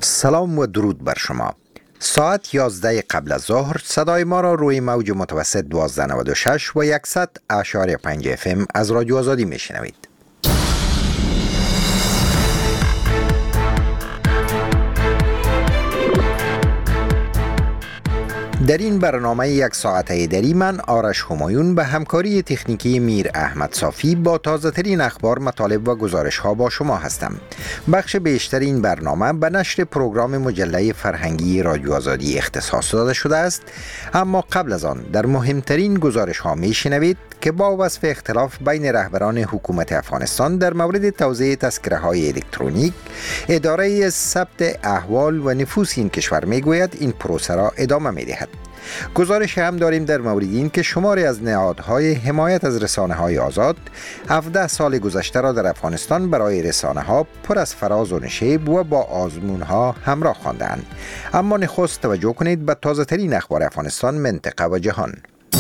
سلام و درود بر شما. ساعت 11 قبل از ظهر صدای ما را روی موج متوسط 1296 و 100.5 FM از رادیو آزادی میشنوید. در این برنامه یک ساعته دری من آرش همایون به همکاری تکنیکی میر احمد صافی با تازه ترین اخبار، مطالب و گزارش ها با شما هستم. بخش بیشتر این برنامه به نشر پروگرام مجله فرهنگی رادیو آزادی اختصاص داده شده است، اما قبل از آن در مهمترین گزارش ها می شنوید که با وصف اختلاف بین رهبران حکومت افغانستان در مورد توزیع تذکره های الکترونیک، اداره ثبت احوال و نفوس این کشور می گوید این پروسه را ادامه می دهد. گزارش هم داریم در مورد این که شماری از نهادهای حمایت از رسانه های آزاد 17 سال گذشته را در افغانستان برای رسانه ها پر از فراز و نشیب و با آزمون ها همراه خواندند. اما نخست توجه کنید به تازه ترین اخبار افغانستان، منطقه و جهان.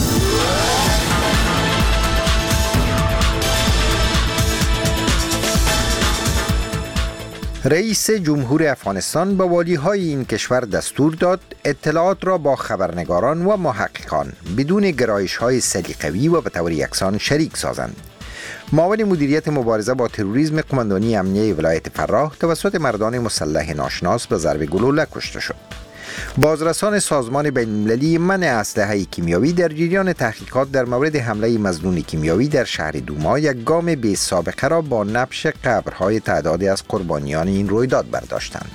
رئیس جمهور افغانستان به والی‌های این کشور دستور داد اطلاعات را با خبرنگاران و محققان بدون گرایش‌های سلیقه‌ای و به طور یکسان شریک سازند. معاون مدیریت مبارزه با تروریسم قماندانی امنیه ولایت فراه توسط مردان مسلح ناشناس به ضرب گلوله کشته شد. بازرسان سازمان بین‌المللی منع اسلحه کیمیایی در جریان تحقیقات در مورد حمله مظنون کیمیایی در شهر دوما یک گام بی سابقه را با نبش قبرهای تعدادی از قربانیان این رویداد برداشتند.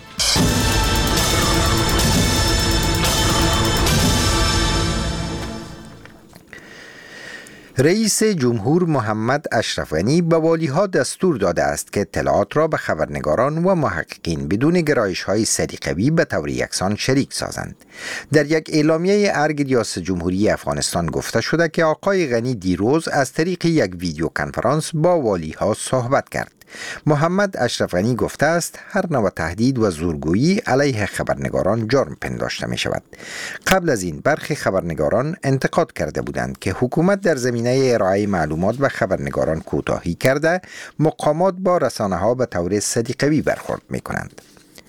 رئیس جمهور محمد اشرف غنی به والی‌ها دستور داده است که اطلاعات را به خبرنگاران و محققین بدون گرایش‌های سلیقه‌ای به طور یکسان شریک سازند. در یک اعلامیه ارگ ریاست جمهوری افغانستان گفته شده که آقای غنی دیروز از طریق یک ویدیو کنفرانس با والی‌ها صحبت کرد. محمد اشرف غنی گفته است هر نوع تهدید و زورگویی علیه خبرنگاران جرم پنداشته می شود. قبل از این برخی خبرنگاران انتقاد کرده بودند که حکومت در زمینه ارائه معلومات و خبرنگاران کوتاهی کرده، مقامات با رسانه ها به طور سلیقه‌ای برخورد می کنند.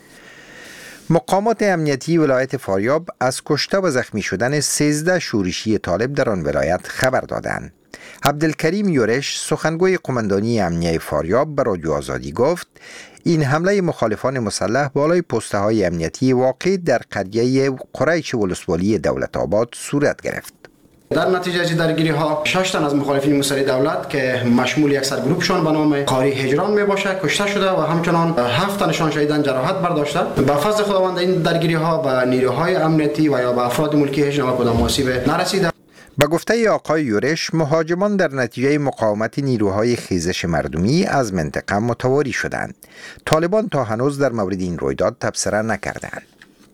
مقامات امنیتی ولایت فاریاب از کشته و زخمی شدن 13 شورشی طالب در آن ولایت خبر دادند. عبدالکریم یورش سخنگوی قماندانی امنیه فاریاب به رادیو آزادی گفت این حمله مخالفان مسلح بالای پسته های امنیتی واقع در قریه قریچ ولسوالی دولت آباد صورت گرفت. در نتیجه از درگیری ها 6 تن از مخالفین مسلح دولت که مشمول یک سرگروپشان به نام قاری هجران می باشه کشته شده و همچنان 7 تنشان شهیدان جراحت برداشته. به فضل خداوند این درگیری ها به نیروهای امنیتی و یا به افراد ملکی هیچ نوع کدام آسیب نرسیده. به گفته آقای یورش، مهاجمان در نتیجه مقاومت نیروهای خیزش مردمی از منطقه متواری شدند. طالبان تا هنوز در مورد این رویداد تبصره نکردند.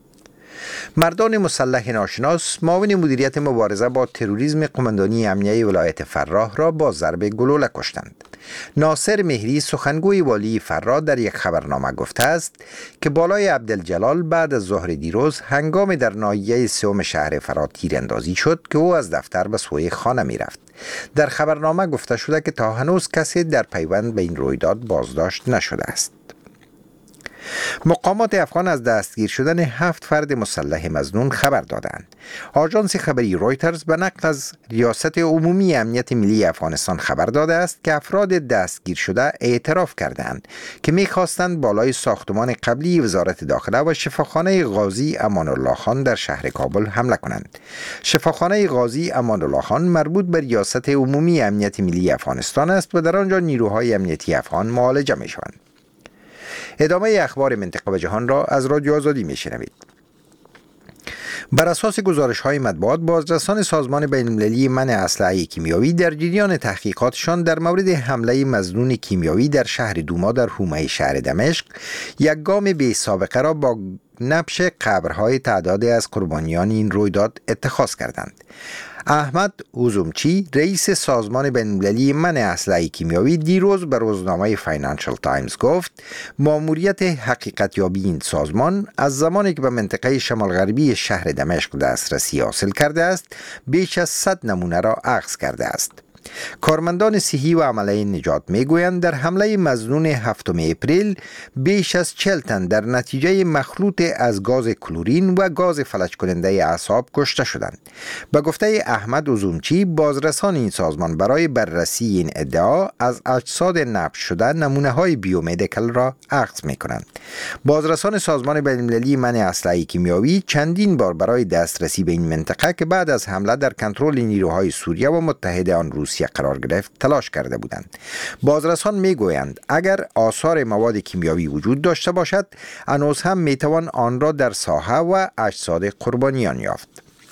مردان مسلح ناشناس معاون مدیریت مبارزه با تروریسم قماندانی امنیه ولایت فراه را با ضرب گلوله کشتند. ناصر مهری سخنگوی والی فراه در یک خبرنامه گفته است که بالای عبدالجلال بعد از ظهر دیروز هنگام در ناحیه سوم شهر فراه تیراندازی شد که او از دفتر به سوی خانه می رفت. در خبرنامه گفته شده که تا هنوز کسی در پیوند به این رویداد بازداشت نشده است. مقامات افغان از دستگیر شدن 7 فرد مسلح مظنون خبر دادند. آژانس خبری رویترز به نقل از ریاست عمومی امنیت ملی افغانستان خبر داده است که افراد دستگیر شده اعتراف کردند که می‌خواستند بالای ساختمان قبلی وزارت داخله و شفاخانه غازی امان الله خان در شهر کابل حمله کنند. شفاخانه غازی امان الله خان مربوط به ریاست عمومی امنیت ملی افغانستان است و در آنجا نیروهای امنیتی افغان معالجه می‌شوند. ادامه اخبار منطقه و جهان را از رادیو آزادی میشنوید. بر اساس گزارش‌های مطبوعات، بازرسان سازمان بین‌المللی منع اسلحه کیمیایی در جریان تحقیقاتشان در مورد حمله مظنون کیمیایی در شهر دوما در حومه شهر دمشق یک گام بی سابقه را با نبش قبرهای تعدادی از قربانیان این رویداد اتخاذ کردند. احمد اوزومچی رئیس سازمان بین‌المللی منع اسلحه کیمیایی دیروز به روزنامه فاینانشل تایمز گفت ماموریت حقیقت یابی این سازمان از زمانی که به منطقه شمال غربی شهر دمشق دسترسی حاصل کرده است بیش از 100 نمونه را اخذ کرده است. کارمندان صحی و عمله نجات میگویند در حمله مظنون 7 اپریل بیش از 40 تن در نتیجه مخلوط از گاز کلورین و گاز فلج کننده اعصاب کشته شدند. به گفته احمد اوزومچی، بازرسان این سازمان برای بررسی این ادعا از اجساد نبش شده نمونه های بیومدیکال را اخذ می کنند. بازرسان سازمان بین‌المللی منع اسلحه کیمیاوی چندین بار برای دسترسی به این منطقه که بعد از حمله در کنترل نیروهای سوریه و متحد آن روسیه قرار گرفت تلاش کرده بودند. بازرسان میگویند اگر آثار مواد کیمیاوی وجود داشته باشد، هنوز هم میتوان آن را در ساحه و اجساد قربانیان یافت.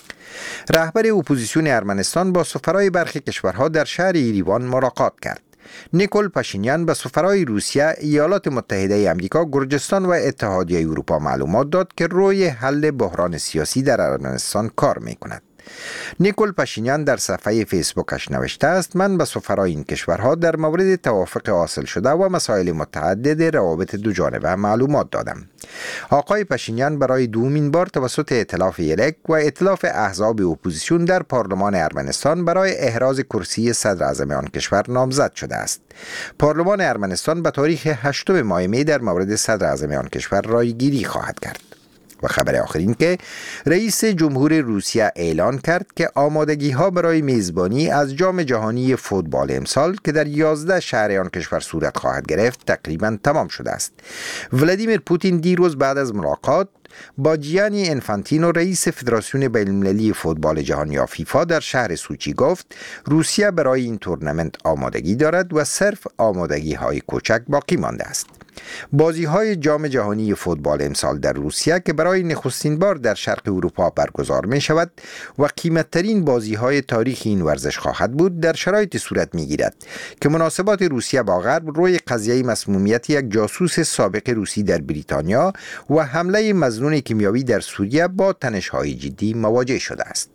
رهبر اپوزیسیون ارمنستان با سفرای برخی کشورها در شهر یریوان ملاقات کرد. نیکول پاشینیان به سفرای روسیه، ایالات متحده آمریکا، گرجستان و اتحادیه اروپا معلومات داد که روی حل بحران سیاسی در ارمنستان کار میکند. نیکول پاشینیان در صفحه فیسبوکش نوشته است: من به سفرای این کشورها در مورد توافق حاصل شده و مسائل متعدد روابط دو جانبه معلومات دادم. آقای پاشینیان برای دومین بار توسط ائتلاف یلک و ائتلاف احزاب اپوزیسیون در پارلمان ارمنستان برای احراز کرسی صدر اعظم آن کشور نامزد شده است. پارلمان ارمنستان به تاریخ 8 ماه می در مورد صدر اعظم آن کشور رایگیری خواهد کرد. و خبر آخرین که رئیس جمهور روسیه اعلان کرد که آمادگی ها برای میزبانی از جام جهانی فوتبال امسال که در 11 شهر آن کشور صورت خواهد گرفت تقریبا تمام شده است. ولادیمیر پوتین دیروز بعد از ملاقات با جیانی انفانتینو رئیس فدراسیون بین‌المللی فوتبال جهانی یا فیفا در شهر سوچی گفت روسیه برای این تورنمنت آمادگی دارد و صرف آمادگی های کوچک باقی مانده است. بازی های جام جهانی فوتبال امسال در روسیه که برای نخستین بار در شرق اروپا برگزار می شود و قیمتترین بازی های تاریخ این ورزش خواهد بود، در شرایط صورت می گیرد که مناسبات روسیه با غرب روی قضیه مسمومیت یک جاسوس سابق روسی در بریتانیا و حمله مظنون کیمیاوی در سوریه با تنش‌های جدی مواجه شده است.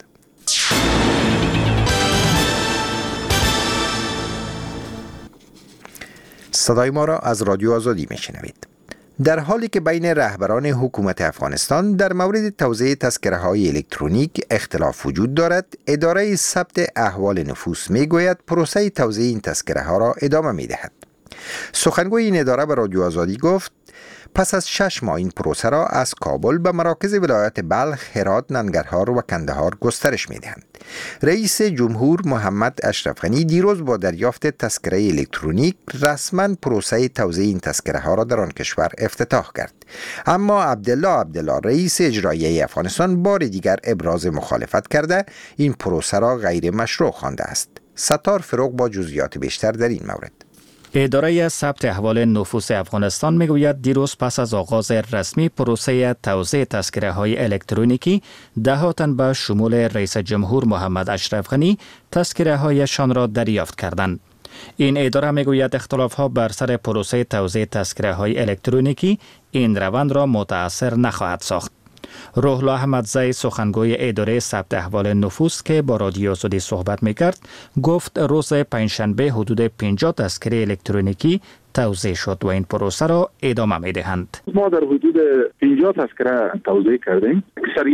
صدای ما را از رادیو آزادی میشنوید. در حالی که بین رهبران حکومت افغانستان در مورد توزیع تذکره‌های الکترونیک اختلاف وجود دارد، اداره ثبت احوال نفوس میگوید پروسه توزیع این تذکره‌ها را ادامه میدهد. سخنگوی این اداره به رادیو آزادی گفت پس از 6 ماه این پروسه را از کابل به مراکز ولایت بلخ، هرات، ننگرهار و کندهار گسترش می‌دهند. رئیس جمهور محمد اشرف غنی دیروز با دریافت تذکره الکترونیک رسما پروسه توزیع این تذکره ها را در آن کشور افتتاح کرد. اما عبدالله رئیس اجرایی افغانستان بار دیگر ابراز مخالفت کرده این پروسه را غیر مشروع خوانده است. ستار فروغ با جزئیات بیشتر در این مورد. اداره ثبت احوال نفوس افغانستان میگوید دیروز پس از آغاز رسمی پروسه توزیع تذکره‌های الکترونیکی، ده تن به شمول رئیس جمهور محمد اشرف غنی تذکره‌هایشان را دریافت کردند. این اداره میگوید اختلاف‌ها بر سر پروسه توزیع تذکره‌های الکترونیکی این روند را متأثر نخواهد ساخت. روح‌الله احمدزی سخنگوی اداره ثبت احوال نفوس که با رادیو آزادی صحبت میکرد گفت روز پنجشنبه حدود 50 تذکره الکترونیکی توزیع شد و این پروسه را ادامه میدهند. ما در حدود 50 تذکره توزیع کردیم.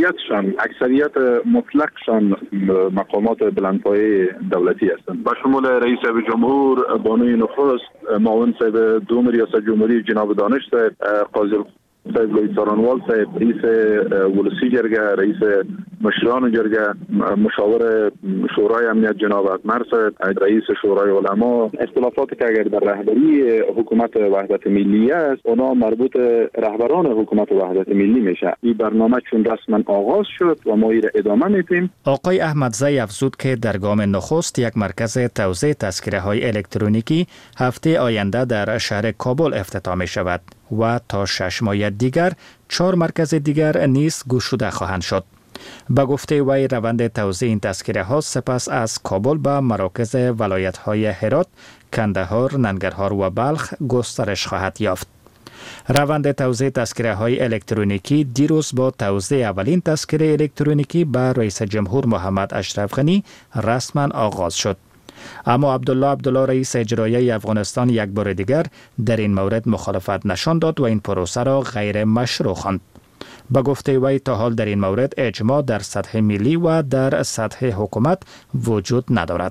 اکثریت مطلقشان مقامات بلندپایه دولتی هستند. با شمول رئیس جمهور، بانوی نخست، معاون صاحب دوم ریاست جمهوری جناب دانش صاحب، قاضی صاحب لوی سارانوال صاحب، رئیس ولسی جرگه، رئیس مشران جرگه، مشاور شورای امنیت جناب اکمر صاحب، رئیس شورای علما. اختلافاتی که اگر در رهبری حکومت وحدت ملی است، اونا مربوط رهبران حکومت وحدت ملی میشه. این برنامه چون رسما آغاز شد و ما این را ادامه میدیم. آقای احمدزی افزود که در گام نخست یک مرکز توزیع تذکره‌های الکترونیکی هفته آینده در شهر کابل افتتاح می شود و تا 6 ماه دیگر 4 مرکز دیگر نیز گشوده خواهند شد. به گفته وی روند توزیع این تذکره ها سپس از کابل به مراکز ولایت های هرات، کندهار، ننگرهار و بلخ گسترش خواهد یافت. روند توزیع تذکره های الکترونیکی دیروز با توزیع اولین تذکره الکترونیکی به رئیس جمهور محمد اشرف غنی رسما آغاز شد. اما عبدالله رئیس اجرایی افغانستان یک بار دیگر در این مورد مخالفت نشان داد و این پروسه را غیر مشروع خواند. به گفته وی تا حال در این مورد اجماع در سطح ملی و در سطح حکومت وجود ندارد.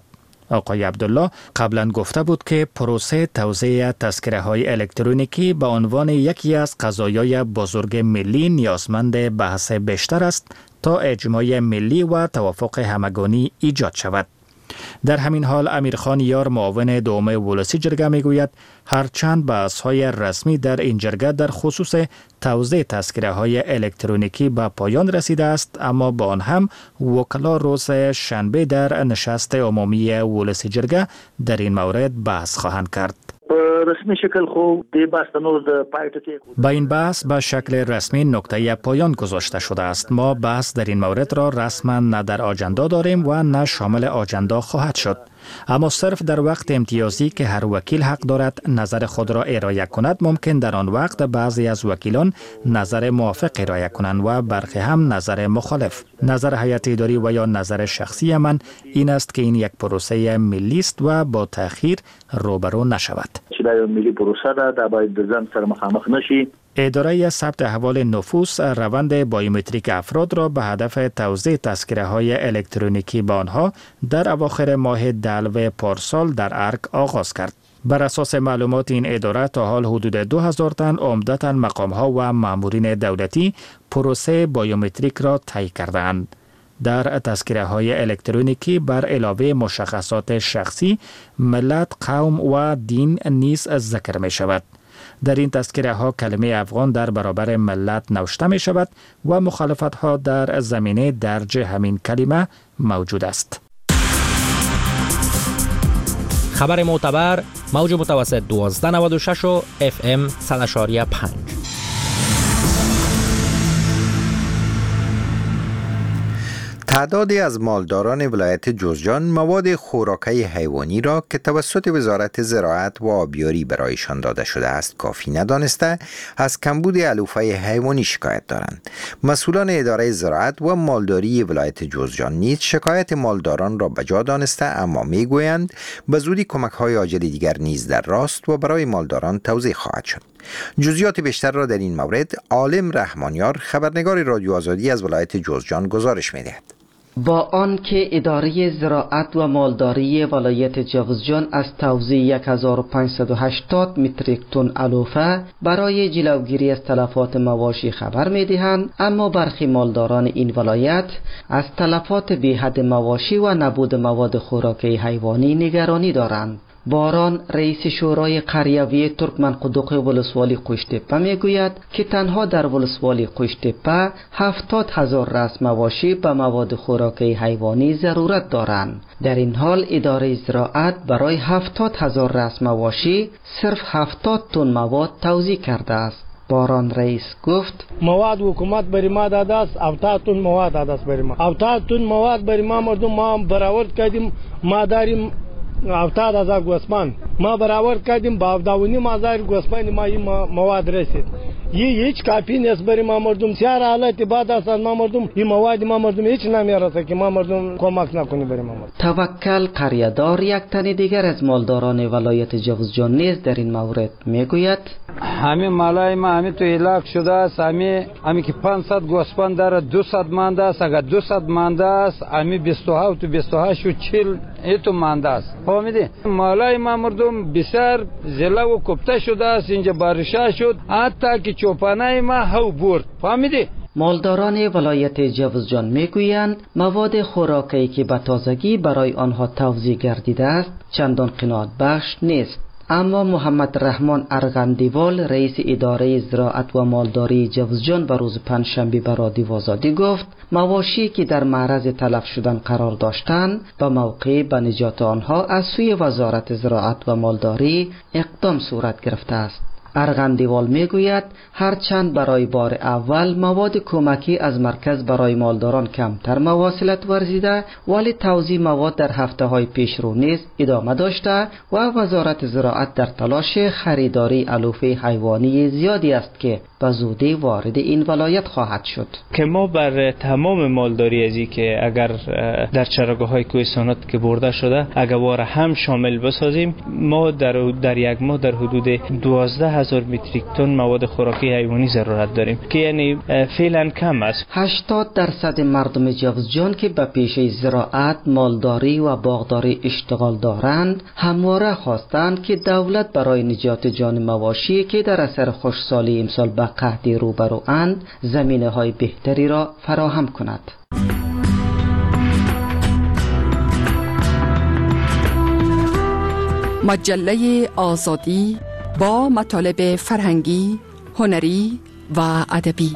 آقای عبدالله قبلا گفته بود که پروسه توزیع تذکره‌های الکترونیکی به عنوان یکی از قضایای بزرگ ملی نیازمند بحث بیشتر است تا اجماع ملی و توافق همگانی ایجاد شود. در همین حال امیرخان یار معاون دوم ولسی جرگه میگوید هرچند بحث‌های رسمی در این جرگه در خصوص توزیع تذکره‌های الکترونیکی به پایان رسیده است، اما با آن هم وکلا روز شنبه در نشست عمومی ولسی جرگه در این مورد بحث خواهند کرد. رسمی شکل خوب دی بحث نور د پایټ با این بحث به شکل رسمی نقطه پایان گذاشته شده است. ما بحث در این مورد را رسما نه در آجندا داریم و نه شامل آجندا خواهد شد، اما صرف در وقت امتیازی که هر وکیل حق دارد نظر خود را ارائه کند، ممکن در آن وقت بعضی از وکیلان نظر موافق ارائه کنند و برخی هم نظر مخالف. نظر هیئت اداری و یا نظر شخصی من این است که این یک پروسه ملی است و با تأخیر روبرو نشود. ملی پروسه ده باید د ځان سره مخامخ نشي. اداره ثبت احوال نفوس روند بایومتریک افراد را به هدف توزیع تذکره‌های الکترونیکی به آنها در اواخر ماه دلو پارسال در ارگ آغاز کرد. بر اساس معلومات این اداره تا حال حدود 2000 تن عمدتاً مقام‌ها و مامورین دولتی پروسه بایومتریک را طی کردند. در تذکره‌های الکترونیکی بر علاوه مشخصات شخصی، ملت، قوم و دین نیز ذکر می شود. در این تذکره ها کلمه افغان در برابر ملت نوشته می شود و مخالفت ها در زمینه درج همین کلمه موجود است. خبر معتبر موج متوسط 1296 و FM 100.5. تعدادی از مالداران ولایت جوزجان مواد خوراکی حیوانی را که توسط وزارت زراعت و آبیاری برایشان داده شده است کافی ندانسته از کمبود علوفه حیوانی شکایت دارند. مسئولان اداره زراعت و مالداری ولایت جوزجان نیز شکایت مالداران را بجا دانسته، اما میگویند به زودی کمک‌های عاجل دیگر نیز در راست و برای مالداران توزیع خواهد شد. جزئیات بیشتر را در این مورد عالم رحمانیار، خبرنگار رادیو آزادی از ولایت جوزجان گزارش می‌دهد. با آنکه اداره زراعت و مالداری ولایت جوزجان از توزیع 1580 متریک تن علوفه برای جلوگیری از تلفات مواشی خبر می‌دهند، اما برخی مالداران این ولایت از تلفات بی‌حد مواشی و نبود مواد خوراکی حیوانی نگرانی دارند. باران رئیس شورای قریوی ترکمن قدوق ولسوالی قوشتپه میگوید که تنها در ولسوالی قوشتپه 70,000 رأس مواشی به مواد خوراکی حیوانی ضرورت دارند. در این حال اداره زراعت برای 70,000 رأس مواشی صرف 70 تن مواد توزیع کرده است. باران رئیس گفت مواد حکومت بری ما داده است، 70 تن مواد داده است بری ما. 70 تن مواد بری ما مردم ما برآورد کردیم، ما داریم 70,000 گوسفند ما برآورد کردیم، با 7,500 گوسفند ما این مواد رسید. هیچ کافی نیست برای ما مردم. سیار حالت بعد است ما مردم این مواد ما مردم هیچ نمیرسه که ما مردم کمک نکنی برای ما مردم. توکل قریه‌دار یک تن دیگر از مالداران ولایت جوزجان نیز در این مورد میگوید همین مالای ما همین تو هلاک شده است. همین که 500 گوسفند داره 200 مانده است. اگر 200 مانده است همین 27 و 28 و 40 ایتو مانده است. فهمیدی؟ مالای ما مردم بسیار زله و کپته شده است. اینجا بارشا شد حتی که چوپانای ما هو برد. فهمیدی؟ مالداران ولایت جوزجان میگویند مواد خوراکی که به تازگی برای آنها توزیع گردیده است چندان قناعت بخش نیست. اما محمد رحمان ارغندیوال رئیس اداره زراعت و مالداری جوزجان به روز پنجشنبه به رادیو آزادی گفت مواشی که در معرض تلف شدن قرار داشتند به موقع به نجات آنها از سوی وزارت زراعت و مالداری اقدام صورت گرفته است. ارغندیوال میگوید هرچند برای بار اول مواد کمکی از مرکز برای مالداران کمتر مواصلت ورزیده، ولی توزیع مواد در هفته‌های پیش رو نیز ادامه داشته و وزارت زراعت در تلاش خریداری علوفه حیوانی زیادی است که به زودی وارد این ولایت خواهد شد. که ما بر تمام مالداری ازی که اگر در چراگاه‌های کوهستانات که برده شده اگر واره هم شامل بسازیم، ما در یک ماه در حدود 12,000 1000 متریک تن مواد خوراکی حیوانی ضرورت داریم که یعنی فعلا کم است. 80% مردم جوزجان که به پیشه زراعت، مالداری و باغداری اشتغال دارند همواره خواستند که دولت برای نجات جان مواشی که در اثر خشکسالی امسال به قحطی روبروند زمینه‌های بهتری را فراهم کند. مجله آزادی با مطالب فرهنگی، هنری و ادبی.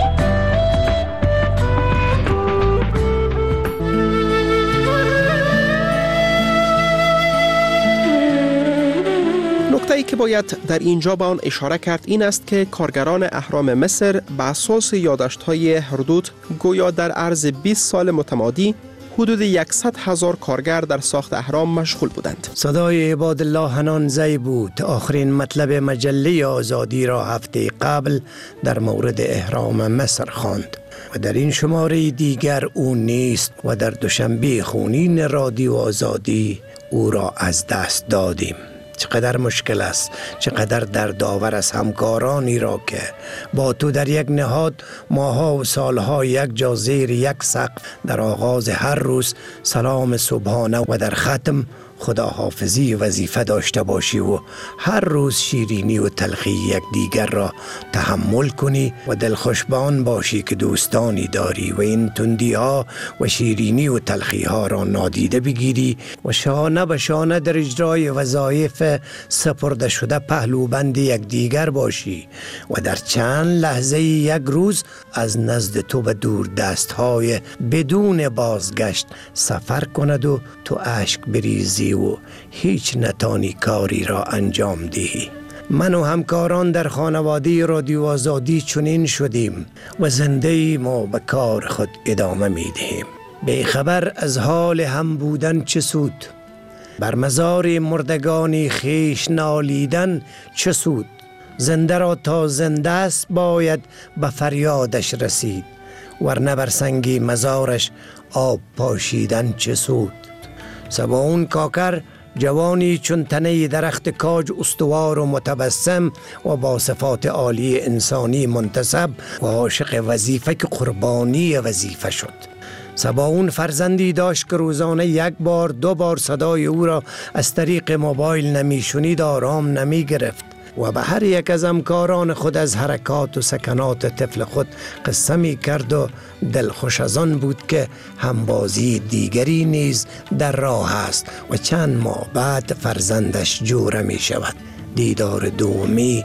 نکته‌ای که باید در اینجا به آن اشاره کرد این است که کارگران اهرام مصر به اساس یادداشت‌های هردوت گویا در عرض 20 سال متمادی حدود 100,000 کارگر در ساخت اهرام مشغول بودند. صدای عبادالله حنان زی بود. آخرین مطلب مجله آزادی را هفته قبل در مورد اهرام مصر خواند و در این شماره دیگر او نیست و در دوشنبه خونین رادیو آزادی او را از دست دادیم. چقدر مشکل است، چقدر دردآور است همکارانی را که با تو در یک نهاد ماها و سالها یک جا زیر یک سقف در آغاز هر روز سلام صبحانه و در ختم خداحافظی وظیفه داشته باشی و هر روز شیرینی و تلخی یک دیگر را تحمل کنی و دلخوشبان باشی که دوستانی داری و این تندی ها و شیرینی و تلخی ها را نادیده بگیری و شانه به شانه در اجرای وظایف سپرده شده پهلوبند یک دیگر باشی و در چند لحظه یک روز از نزد تو به دور دست های بدون بازگشت سفر کند و تو اشک بریزی و هیچ نتانی کاری را انجام دهی. من و همکاران در خانواده رادیو آزادی چنین شدیم و زنده ما به کار خود ادامه می دهیم. به خبر از حال هم بودن چه سود؟ بر مزار مردگانی خیش نالیدن چه سود؟ زنده را تا زنده است باید به فریادش رسید، ورنه بر سنگی مزارش آب پاشیدن چه سود؟ سباون کاکر جوانی چون تنه درخت کاج استوار و متبسم و با صفات عالی انسانی منتسب و عاشق وظیفه که قربانی وظیفه شد. سباون فرزندی داشت که روزانه یک بار دو بار صدای او را از طریق موبایل نمی شنید، آرام نمی گرفت و به هر یک از همکاران خود از حرکات و سکنات طفل خود قصه می کرد و دلخوش از آن بود که همبازی دیگری نیز در راه است و چند ماه بعد فرزندش جوره می شود. دیدار دومی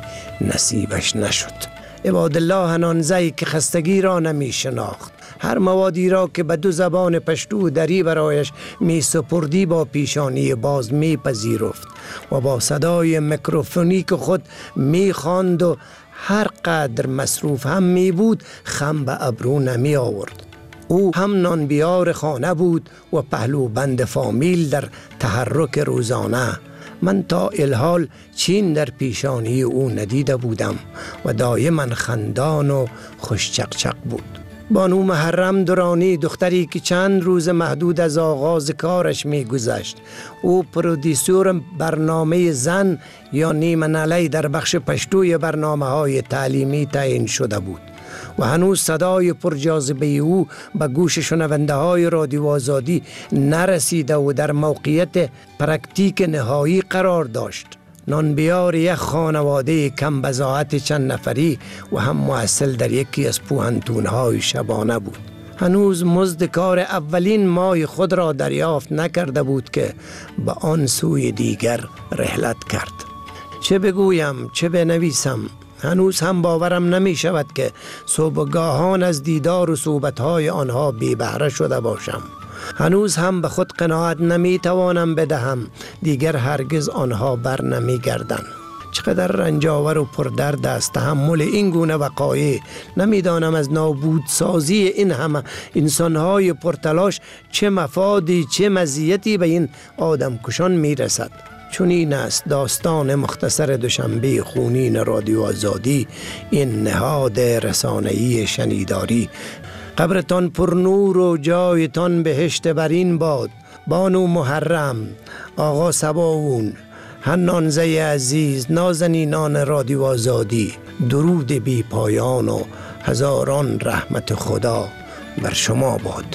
نصیبش نشد. عبادالله حنانزی که خستگی را نمی شناخت، هر موادی را که به دو زبان پشتو دری برایش می سپردی با پیشانی باز می پذیرفت و با صدای میکروفونیک خود می خواند و هر قدر مصروف هم می بود خم به ابرو نمی آورد. او هم نانبیار خانه بود و پهلو بند فامیل در تحرک روزانه. من تا الحال چین در پیشانی او ندیده بودم و دایما خندان و خوش چقچق بود. بانو محرم درانی، دختری که چند روز محدود از آغاز کارش می گذشت. او پرودیسور برنامه زن یا نیمه نالی در بخش پشتوی برنامه های تعلیمی تعیین شده بود و هنوز صدای پرجاذبه او به گوش شنونده های رادیو آزادی نرسیده و در موقعیت پرکتیک نهایی قرار داشت. نانبیار یک خانواده کم بضاعت چند نفری و هم محصل در یکی از پوهنتون‌های شبانه بود. هنوز مزد کار اولین ماه خود را دریافت نکرده بود که به آن سوی دیگر رحلت کرد. چه بگویم، چه بنویسم؟ هنوز هم باورم نمی شود که صبحگاهان از دیدار و صحبت‌های آنها بی بهره شده باشم. هنوز هم به خود قناعت نمی توانم بدهم دیگر هرگز آنها بر نمی گردند. چقدر رنجاور و پردرد است تحمل این گونه وقایع. نمیدانم از نابود سازی این همه انسانهای پرتلاش چه مفادی چه مزیتی به این آدم کشان می رسد. چون این است داستان مختصر دوشنبه خونین رادیو آزادی، این نهاد رسانه‌ای شنیداری. قبرتان پر نور و جایتان بهشت برین باد. بانو محرم، آقا سباون، حنانزه عزیز، نازنینان رادیو آزادی، درود بی پایان و هزاران رحمت خدا بر شما باد.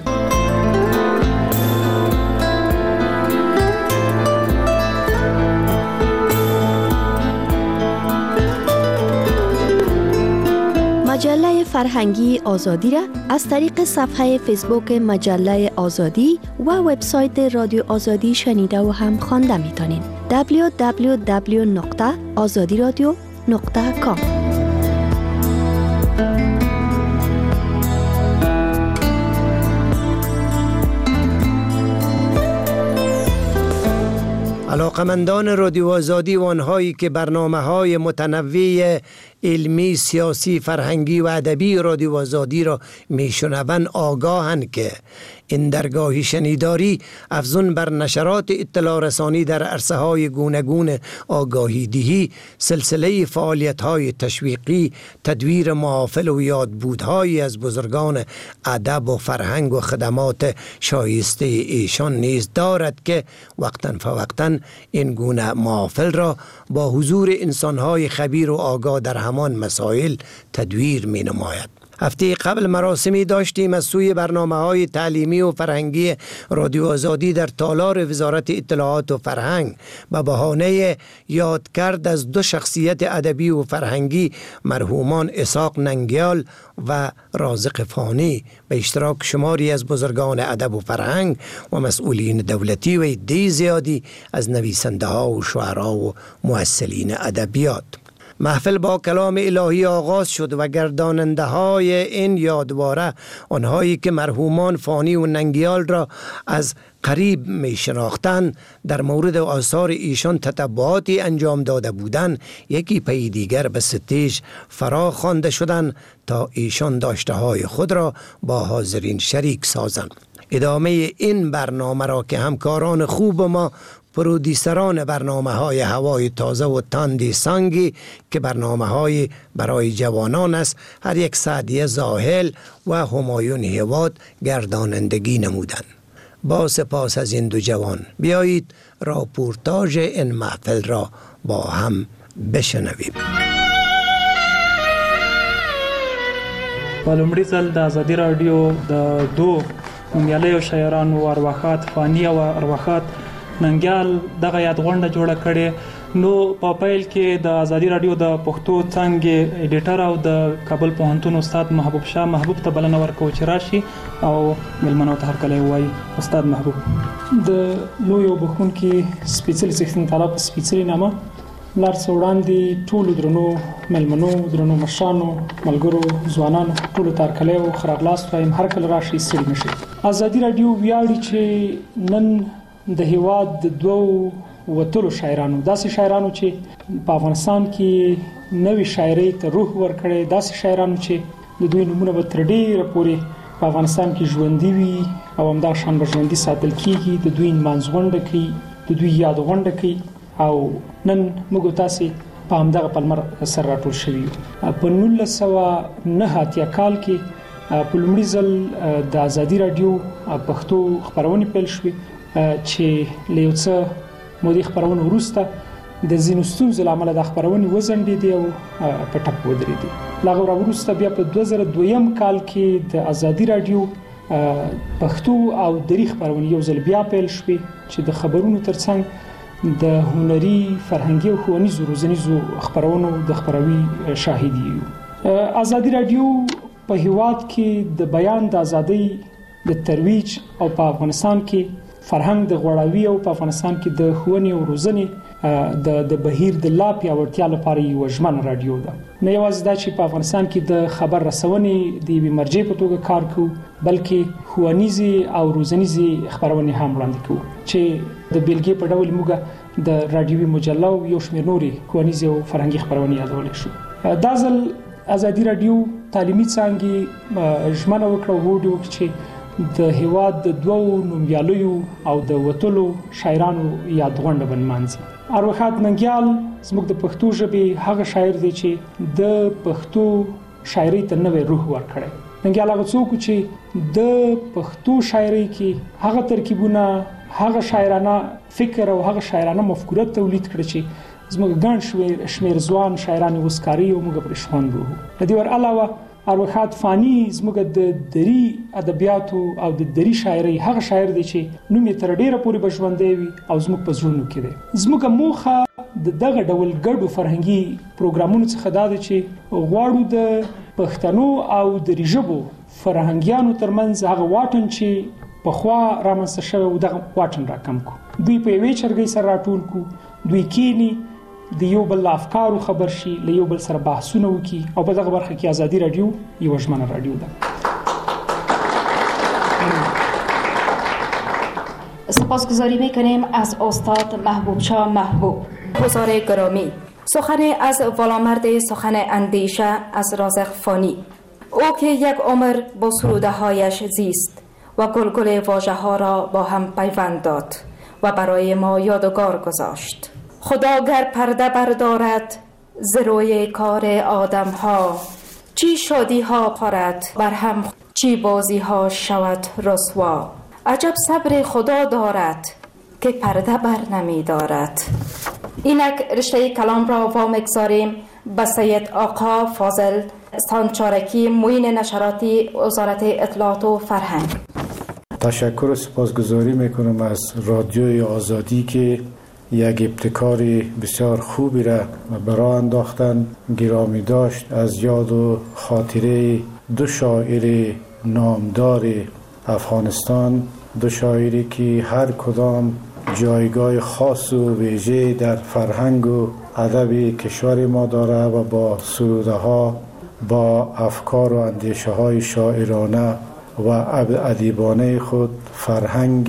مجله فرهنگی آزادی را از طریق صفحه فیسبوک مجله آزادی و وبسایت رادیو آزادی شنیده و هم خوانده میتونین. www.azadiradio.com. علاقمندان رادیو آزادی و آنهایی که برنامه‌های متنوع علمی، سیاسی، فرهنگی و ادبی رادیو آزادی را میشنوند آگاهند که این درگاهی شنیداری افزون بر نشرات اطلاع رسانی در عرصه‌های گوناگون آگاهی دهی، سلسله فعالیت‌های تشویقی، تدویر محافل و یادبودهایی از بزرگان ادب و فرهنگ و خدمات شایسته ایشان نیز دارد که وقتاً فوقتاً این گونه محافل را با حضور انسان‌های خبیر و آگاه در همان مسائل تدویر می‌نماید. هفته قبل مراسمی داشتیم از سوی برنامه‌های تعلیمی و فرهنگی رادیو آزادی در تالار وزارت اطلاعات و فرهنگ به بهانه یادکرد از دو شخصیت ادبی و فرهنگی مرحومان اسحاق ننگیال و رازق فانی به اشتراک شماری از بزرگان ادب و فرهنگ و مسئولین دولتی و عده زیادی از نویسنده‌ها و شعرا و مؤثرین ادبیات. محفل با کلام الهی آغاز شد و گرداننده های این یادواره، آنهایی که مرحومان فانی و ننگیال را از قریب می شناختند، در مورد آثار ایشان تتبعاتی انجام داده بودند، یکی پی دیگر به ستیج فرا خوانده شدند تا ایشان داشته های خود را با حاضرین شریک سازند. ادامه این برنامه را که همکاران خوب ما پرودیسران برنامه‌های هوای تازه و تاندی سانگی که برنامه‌های برای جوانان است، هر یک سعدیه زاهل و همایون هیواد گردانندگی نمودند. با سپاس از این دو جوان، بیایید راپورتاژ این محفل را با هم بشنویم. ولومړي ځل د آزادي رادیو د دو نومیالیو شاعرانو ارواښاد فانی او ارواښاد ننګیال دغه یادغونډه جوړه کړې. نو په پیل کې د آزادي رادیو د پښتو څانګې ایډیټر او د کابل پوهنتون استاد محبوب شاه محبوب ته بلنه ورکوه چې راشي او میلمنو ته هرکلی ووایي. استاد محبوب، د لویو بخښونکي سپېڅلي څښتن تعالی په سپېڅلي نامه لار څه وړاندې ټولو درنو میلمنو، درنو مشرانو، ملګرو، ځوانانو ټولو ته هرکلی او ښه راغلاست وایم. هر کله راشئ، ستړي نه شئ. آزادي رادیو ویاړي چې نن د هیواد د دوو وتلو شاعرانو، داسې شاعرانو چې په افغانستان کې نوې شاعرۍ ته روح ورکړی، داسې شاعرانو چې د دوی نومونه به تر ډېره پورې په افغانستان کې ژوندي وي او همدغه شان به ژوندي ساتل کېږي. د دوی نمانځغونډه کوي، د دوی یادغونډه کوي او نن موږ تاسې په همدغه پلمر سره راټول شوي یو. په 1989 کال کې په لومړي ځل د آزادي راډیو پښتو خپرونې پیل شوې چې له یو څه مودې خپرونې وروسته د ځینو ستونزو له امله د خپرونې وځنډېدې او په ټپ ودرېدې. له هغه وروسته بیا په 2002 کال کې د آزادي راډیو پښتو او دري خپرونې یو ځل بیا پیل شوې چې د خبرونو ترڅنګ د هنري، فرهنګي او ښوونیزو روزنیزو خپرونو د خپروي شاهد یو. آزادي راډیو په هیواد کې د بیان د ازادۍ د ترویج او په افغانستان کې فرهنګ د غوړاوي او په افغانستان کې د ښوونې او روزنې د بهیر د لا پیاوړتیا لپاره یو ژمنه راډیو ده. نه یوازې دا چې په افغانستان کې د خبر رسونې د یوې مرجع په توګه کار کوو، بلکې ښوونیزې او روزنیزې خپرونې هم وړاندې کوو چې د بیلګې په ډول موږ د راډیوي مجله او یو شمېر نورې ښوونیزې او فرهنګي خپرونې یادولی شو. دا ځل آزادي راډیو تعلیمي څانګې ژمنه وکړه او هوډ وکړ چې د هیواد د دوو نومیالیو او د وتلو شاعرانو یادغونډه به نمانځي. ارواښاد ننګیال زموږ د پښتو ژبې هغه شاعر دی چې د پښتو شاعري ته نوې روح ورکړي. ننګیال هغه څوک چې د پښتو شاعري کې هغه ترکیبونه، هغه شاعرانه فکر او هغه شاعرانه مفکوره تولید کړي چې زموږ ګڼ شمیر ځوان شاعران وسکاري او موږ پرې شخوند وو. د دې ور علاوه اروخات فانی زموږ د دری ادبیاتو او د دری شاعري هغه شاعر دی چې نوم یې تر ډیره پورې بژوندې وي او زموږ په زړونو کې دی. زموږ موخه د دغه ډول ګډو فرهنګي پروګرامونو څخه دا ده چې غواړو د پښتنو او د ریژبو فرهنګیانو ترمنځ هغه واټن چې په خوا رامنځته شوی و دغه واټن راکم کو. دوی په یوې چرګۍ سره راټول کو، دوی کینی د یو بل افکارو خبر شي، له یو بل سره بحثونه وکړي او په دغه برخه کې آزادی رادیو یو ژمنه رادیو ده. سپاسگزاری میکنیم از استاد محبوب شاه محبوب. حضار گرامی، سخن از والامرد سخن اندیشه از رازق فانی، او که یک عمر با سروده هایش زیست و گلگل واژه ها را با هم پیوند داد و برای ما یادگار گذاشت. خدا گر پرده بردارد ز روی کار آدم ها، چی شادی ها خورد بر هم، چی بازی ها شود رسوا. عجب صبر خدا دارد که پرده بر نمی دارد. اینک رشته کلام را وامیگذاریم به سید آقا فاضل استانچارکی، معین نشراتی وزارت اطلاعات و فرهنگ. تشکر و سپاسگزاری میکنم از رادیوی آزادی که یک ابتکار بسیار خوبی را برای انداختن. گرامی داشت از یاد و خاطره دو شاعر نامدار افغانستان، دو شاعری که هر کدام جایگاه خاص و ویژه در فرهنگ و ادب کشور ما داره و با سروده ها، با افکار و اندیشه های شاعرانه و ادیبانه خود فرهنگ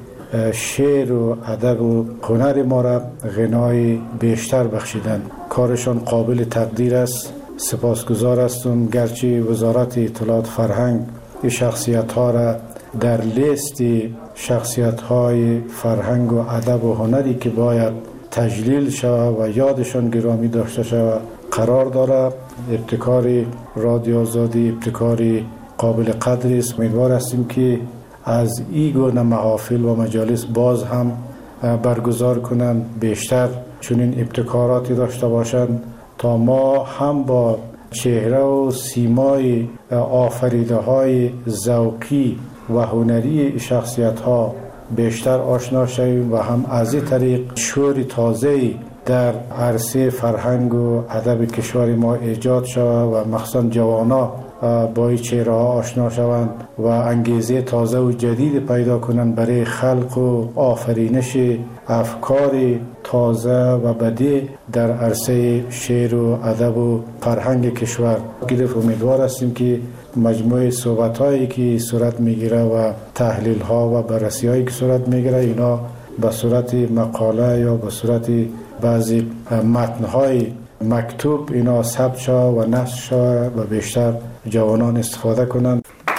شعر و ادب و هنر ما را غنای بیشتر بخشیدن. کارشان قابل تقدیر است. سپاسگزار هستم گرچه وزارت اطلاعات فرهنگ این شخصیت ها را در لیست شخصیت های فرهنگ و ادب و هنری که باید تجلیل شود و یادشان گرامی داشته شود قرار دارد. ابتکار رادیو آزادی ابتکار قابل قدری است. امیدوار هستیم که از این گونه محافل و مجالس باز هم برگزار کنند، بیشتر چنین ابتکاراتی داشته باشند تا ما هم با چهره و سیمای آفریده های ذوقی و هنری شخصیت ها بیشتر آشنا شویم و هم از این طریق شور تازه‌ای در عرصه فرهنگ و ادب کشور ما ایجاد شود و مخصوصا جوانا با این چهره ها آشنا شوند و انگیزه تازه و جدید پیدا کنند برای خلق و آفرینش افکار تازه و بدیع در عرصه شعر و ادب و فرهنگ کشور. امیدوار هستیم که مجموعه صحبت هایی که صورت میگیره و تحلیل ها و بررسی هایی که صورت میگیره اینا به صورت مقاله یا به صورت بعضی متن های مکتوب اینا ثبت شود و نشر شود و بیشتر جوانان استفاده کنند.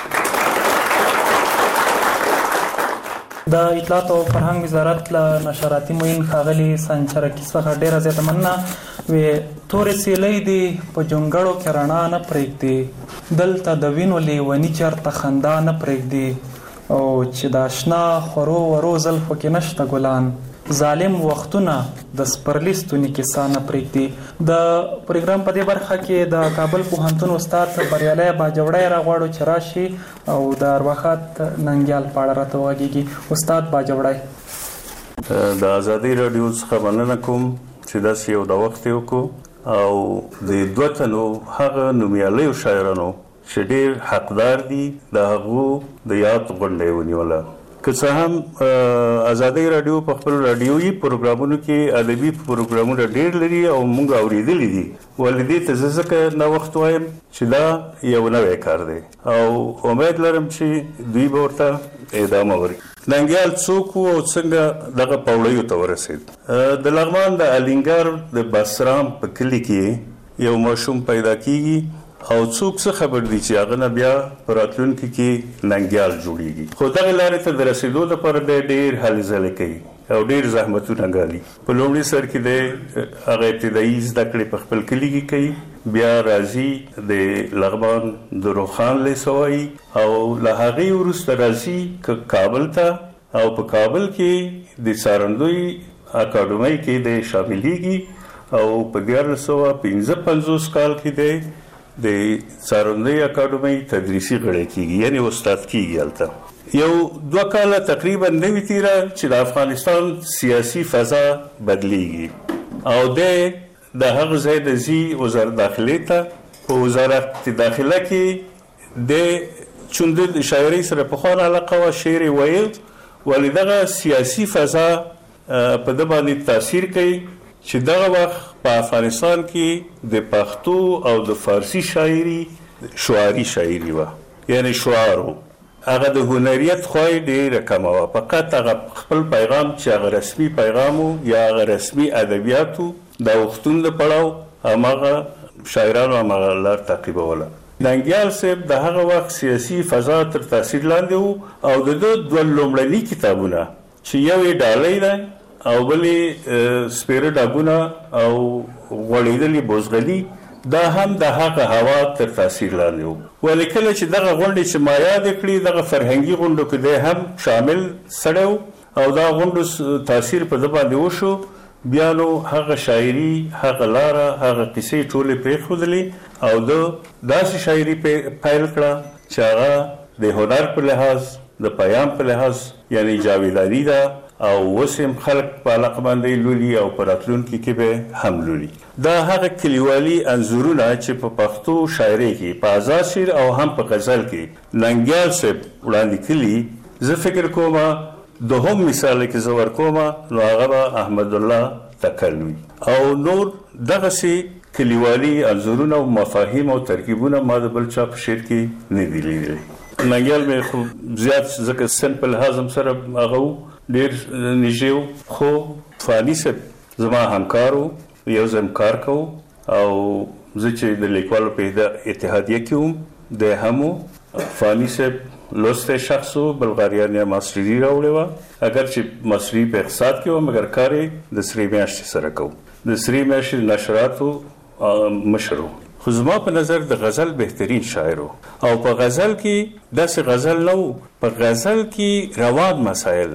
د اطلاعات او فرهنګ وزارت له نشراتي معین ښاغلي سنچرکي څخه ډیره زیاته مننه. وی تورې سیلۍ دي په جونګړو کې رڼا نه پرېږدي، دلته د وینو لیوني چرته خندا نه پرېږدي، او چې د اشنا خورو ورو زلفو کې نشته ګلان، ظالم وختونه د سپرلیستونی کیسه نه پرېږدي. د پروګرام په دې برخه کې د کابل پوهنتون استاد بریالی باجوړی راغواړو چې راشي او د ارواښاد ننګیال په اړه راته وغږېږي. استاد باجوړی، د ازادي راډیو څخه مننه کوم چې داسې یو د وخت یې وکړو او د دوه تنو هغه نومیالیو شاعرانو چې ډېر حقدار دي د هغو د یاد غونډه یې ونیوله. که څه هم ازادي راډیو په خپل راډیویي پروګرامونو کې ادبي پروګرامونه ډېر لري او موږ اورېدلي دي، ولې دې ته زه ځکه نوښت وایم چې دا یو نوی کار دی او امید لرم چې دوی به ورته ادامه ورکړي. ننګیال څوک و او څنګه دغه پوړیو ته ورسېد؟ د لغمان د الینګار د بسرام په کلي کې یو ماشوم پیدا کیږي او څوک څه خبر دي چې هغه نه بیا په راتلونکي کې ننګیال جوړیږي. خو دغه لارې ته د رسېدو لپاره دی ډېر هلې ځلې کوي او ډېر زحمتونه ګالي. په لومړي سر کې دی هغه ابتدایي زده کړې په خپل کلي کې کوي، بیا راځي د لغمان د روخان لیسوي او له هغې وروسته راځي کابل ته او په کابل کې د سارندوی اکاډمۍ کې د شاملېږي او په 1955 کال کې د سارندوی اکاډمۍ تدریسي غړی کېږي، یعنی استاد کېږي. هلته یو 2 کاله تقریبا نوي تیره چې د افغانستان سیاسي فضا بدلیږي او د هغه ځای د زی وزارت داخلي ته په وزارت داخله کې د چوند شاعري سره په خور علاقه او شعر ویل ولې دغه سیاسي فضا په د باندې تاثیر کوي چې دغه وخت په افغانستان کې د پښتو او د فارسی شاعري شعاري شاعري و، یعنی شعارو هغه د هنریت خوای ډېر کم و، فقط هغه خپل پیغام چې هغه رسمي پیغامو یا هغه رسمي ادبیاتو د وختون د پړاو هغه شاعرانو هغه لار تعقیبوله. ننګیال صاحب د هغه وخت سیاسي فضا تر تاثیر لاندې وو او د دوه لومړني کتابونه چې یو یې ډالۍ ده او بلې سپیره ډابونه او غوړېدلې بوزغلي دا هم د هغه هوا تر تاثیر لاندې وو. ولې کله چې دغه غونډې چې ما یاد کړې دغه فرهنګي غونډو کې دی هم شامل سړی او دا غونډو تاثیر په ده باندې وشو. بیا نو هغه شاعري هغه لاره هغه قصې ټولې پرېښودلې او د داسې شاعري پیل کړه چې هغه د هنر په لحاظ د پیام په لحاظ یعنی جاویدانی ده او اوس هم خلک په علاقه باندې لولي او په راتلونکي کې به هم لولي. دا هغه کلیوالي انځورونه چې په پښتو شاعري کې په آزاد شعر او هم په غزل کې ننګیال صاحب وړاندې کړي، زه فکر کوم دوهم مثال کې زه ورکوم نو هغه احمد الله تکلوي او نور دغسې کلیوالي انځورونه او مفاهیم او ترکیبونه ما د بل چا په شعر کې نه دي لیدلي. ننګیال مې خو زیات ځکه سن په لحاظ هم سره هغه ډېر نږدې و، خو فاني صاحب زما همکار و، یو ځای کار کوو او زه چې د لیکوالو په اتحادیه کې وم دی هم و. فاني صاحب لوستی شخص و، بلغاریان یې ماسټري راوړې وه، اگر چې ماسټري په اقتصاد کې و مګر کار یې د سرې میاشتې سره کوو. د سرې میاشتې نشراتو مشر و. خو زما په نظر د غزل بهترین شاعر و او په غزل کې داسې غزل نه و، په غزل کې روان مسایل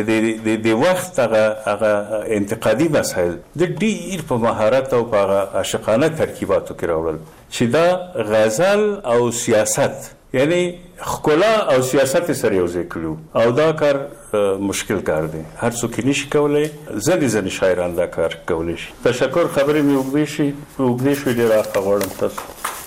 د وخت هغه انتقادي مسایل د ډېر په مهارت او په هغه عاشقانه ترکیباتو کې راوړل چې دا غزل او سیاست یعنی ښکلا او سیاست سره یو ځای کړو او دا کار مشکل کار دی، هر څوک یې نشي کولی، ځینې شاعران دا کار کولی شي. تشکر، خبرې مې اوږدې شوې، ډېر عفو غواړم تاسو.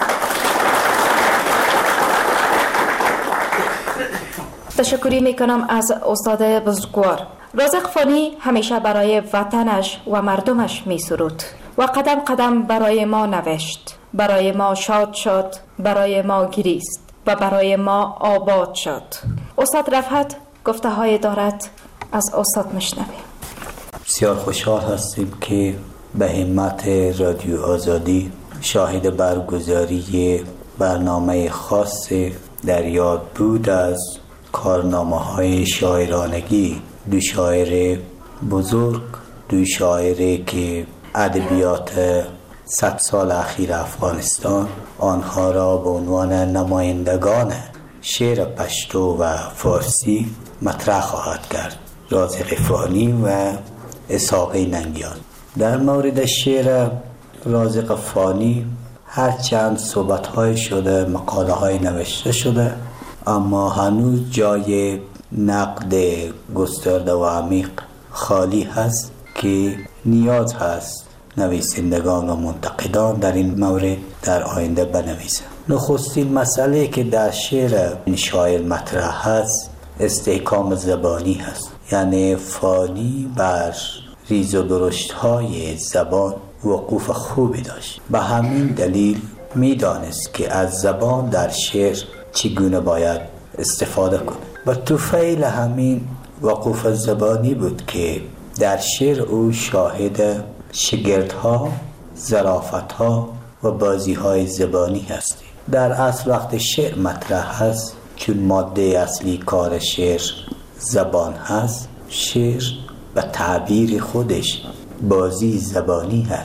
تشکری میکنم از استاد بزرگوار. رازق فانی همیشه برای وطنش و مردمش می سرود و قدم قدم برای ما نوشت، برای ما شاد شد، برای ما گریست و برای ما آباد شد. استاد رفعت گفته های دارد، از استاد مشنویم. بسیار خوشحال هستیم که به همت رادیو آزادی شاهد برگزاری برنامه خاص در یاد بود از کارنامه های شاعرانگی دو شاعر بزرگ، دو شاعری که ادبیات 100 سال اخیر افغانستان آنها را به عنوان نمایندگان شعر پشتو و فارسی مطرح خواهد کرد، رازق فانی و اسحاق ننگیال. در مورد شعر رازق فانی هرچند صحبت‌های شده، مقاله‌های نوشته شده، اما هنوز جای نقد گسترده و عمیق خالی هست که نیاز هست نویسندگان و منتقدان در این مورد در آینده بنویسند. نخستین مسئله که در شعر این شاعر مطرح هست استحکام زبانی هست، یعنی فانی بر ریز و درشت های زبان وقوف خوبی داشت. به همین دلیل میدانست که از زبان در شعر چگونه باید استفاده کنه و توفیل همین وقوف زبانی بود که در شعر او شاهد شگردها، ظرافتها و بازیهای زبانی هستیم. در اصل وقت شعر مطرح هست، چون ماده اصلی کار شعر زبان هست، شعر به تعبیر خودش بازی زبانی هست.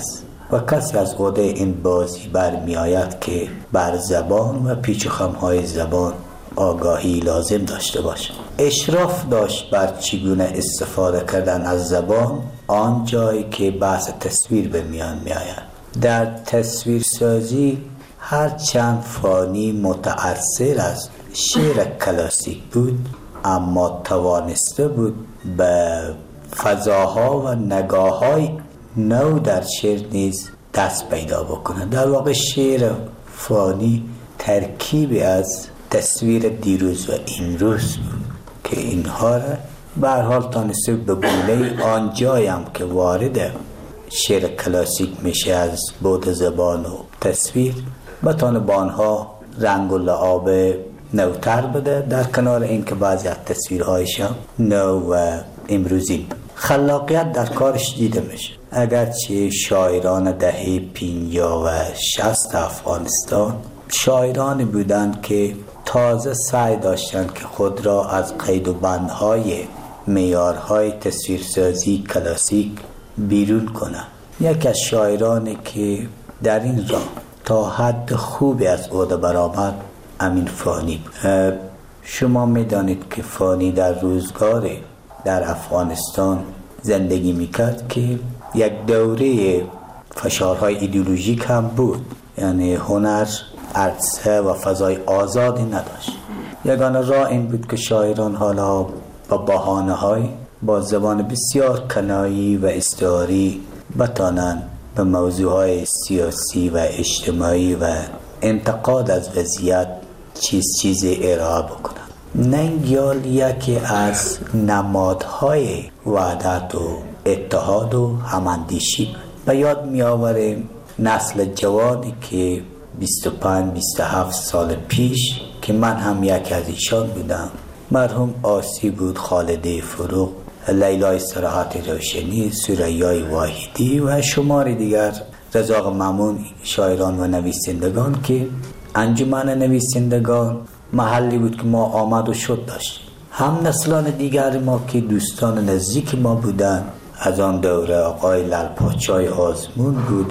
و کسی از عهده این بازی برمی آید که بر زبان و پیچ و خم‌های زبان آگاهی لازم داشته باشد. اشراف داشت بر چگونه استفاده کردن از زبان آن جایی که بحث تصویر به میان می آید. در تصویرسازی هر چند فانی متأثر از شعر کلاسیک بود، اما توانسته بود به فضاها و نگاه‌های نو در شعر نیز دست پیدا بکنه. در واقع شعر فانی ترکیبی از تصویر دیروز و امروز بود که اینها را به هر حال تانسته به گونه آن جایی هم که وارد شعر کلاسیک میشه از بعد زبان و تصویر بتانه با آنها رنگ و لعاب نوتر بده، در کنار این که بعضی از تصویرهایش نو و امروزی. خلاقیت در کارش دیده میشه. اگرچه شاعران دهه 50 و 60 افغانستان شاعرانی بودند که تازه سعی داشتند که خود را از قید و بندهای معیارهای تصویرسازی کلاسیک بیرون کنند. یکی از شاعرانی که در این راه تا حد خوبی از عهده برآمد امین فانی بود. شما میدانید که فانی در روزگار در افغانستان زندگی میکرد که یک دوره فشارهای ایدئولوژیک هم بود، یعنی هنر عرصه و فضای آزادی نداشت. یگانه راه این بود که شاعران حالا با بهانه‌های با زبان بسیار کنایی و استعاری بتانند به موضوعهای سیاسی و اجتماعی و انتقاد از وضعیت چیز ارائه بکنند. ننگیال یکی از نمادهای وحدت و اتحاد و هماندیشی به یاد می آوریم نسل جوانی که 25-27 سال پیش که من هم یک از ایشان بودم، مرحوم آسی بود، خالده فروغ، لیلای صراحت روشنی، ثریای واحدی و شماری دیگر، رزاق مامون، شاعران و نویسندگان که انجمن نویسندگان محلی بود که ما آمد و شد داشتیم. هم نسلان دیگر ما که دوستان نزدیک ما بودن از آن دوره آقای لالپاچای آزمون بود،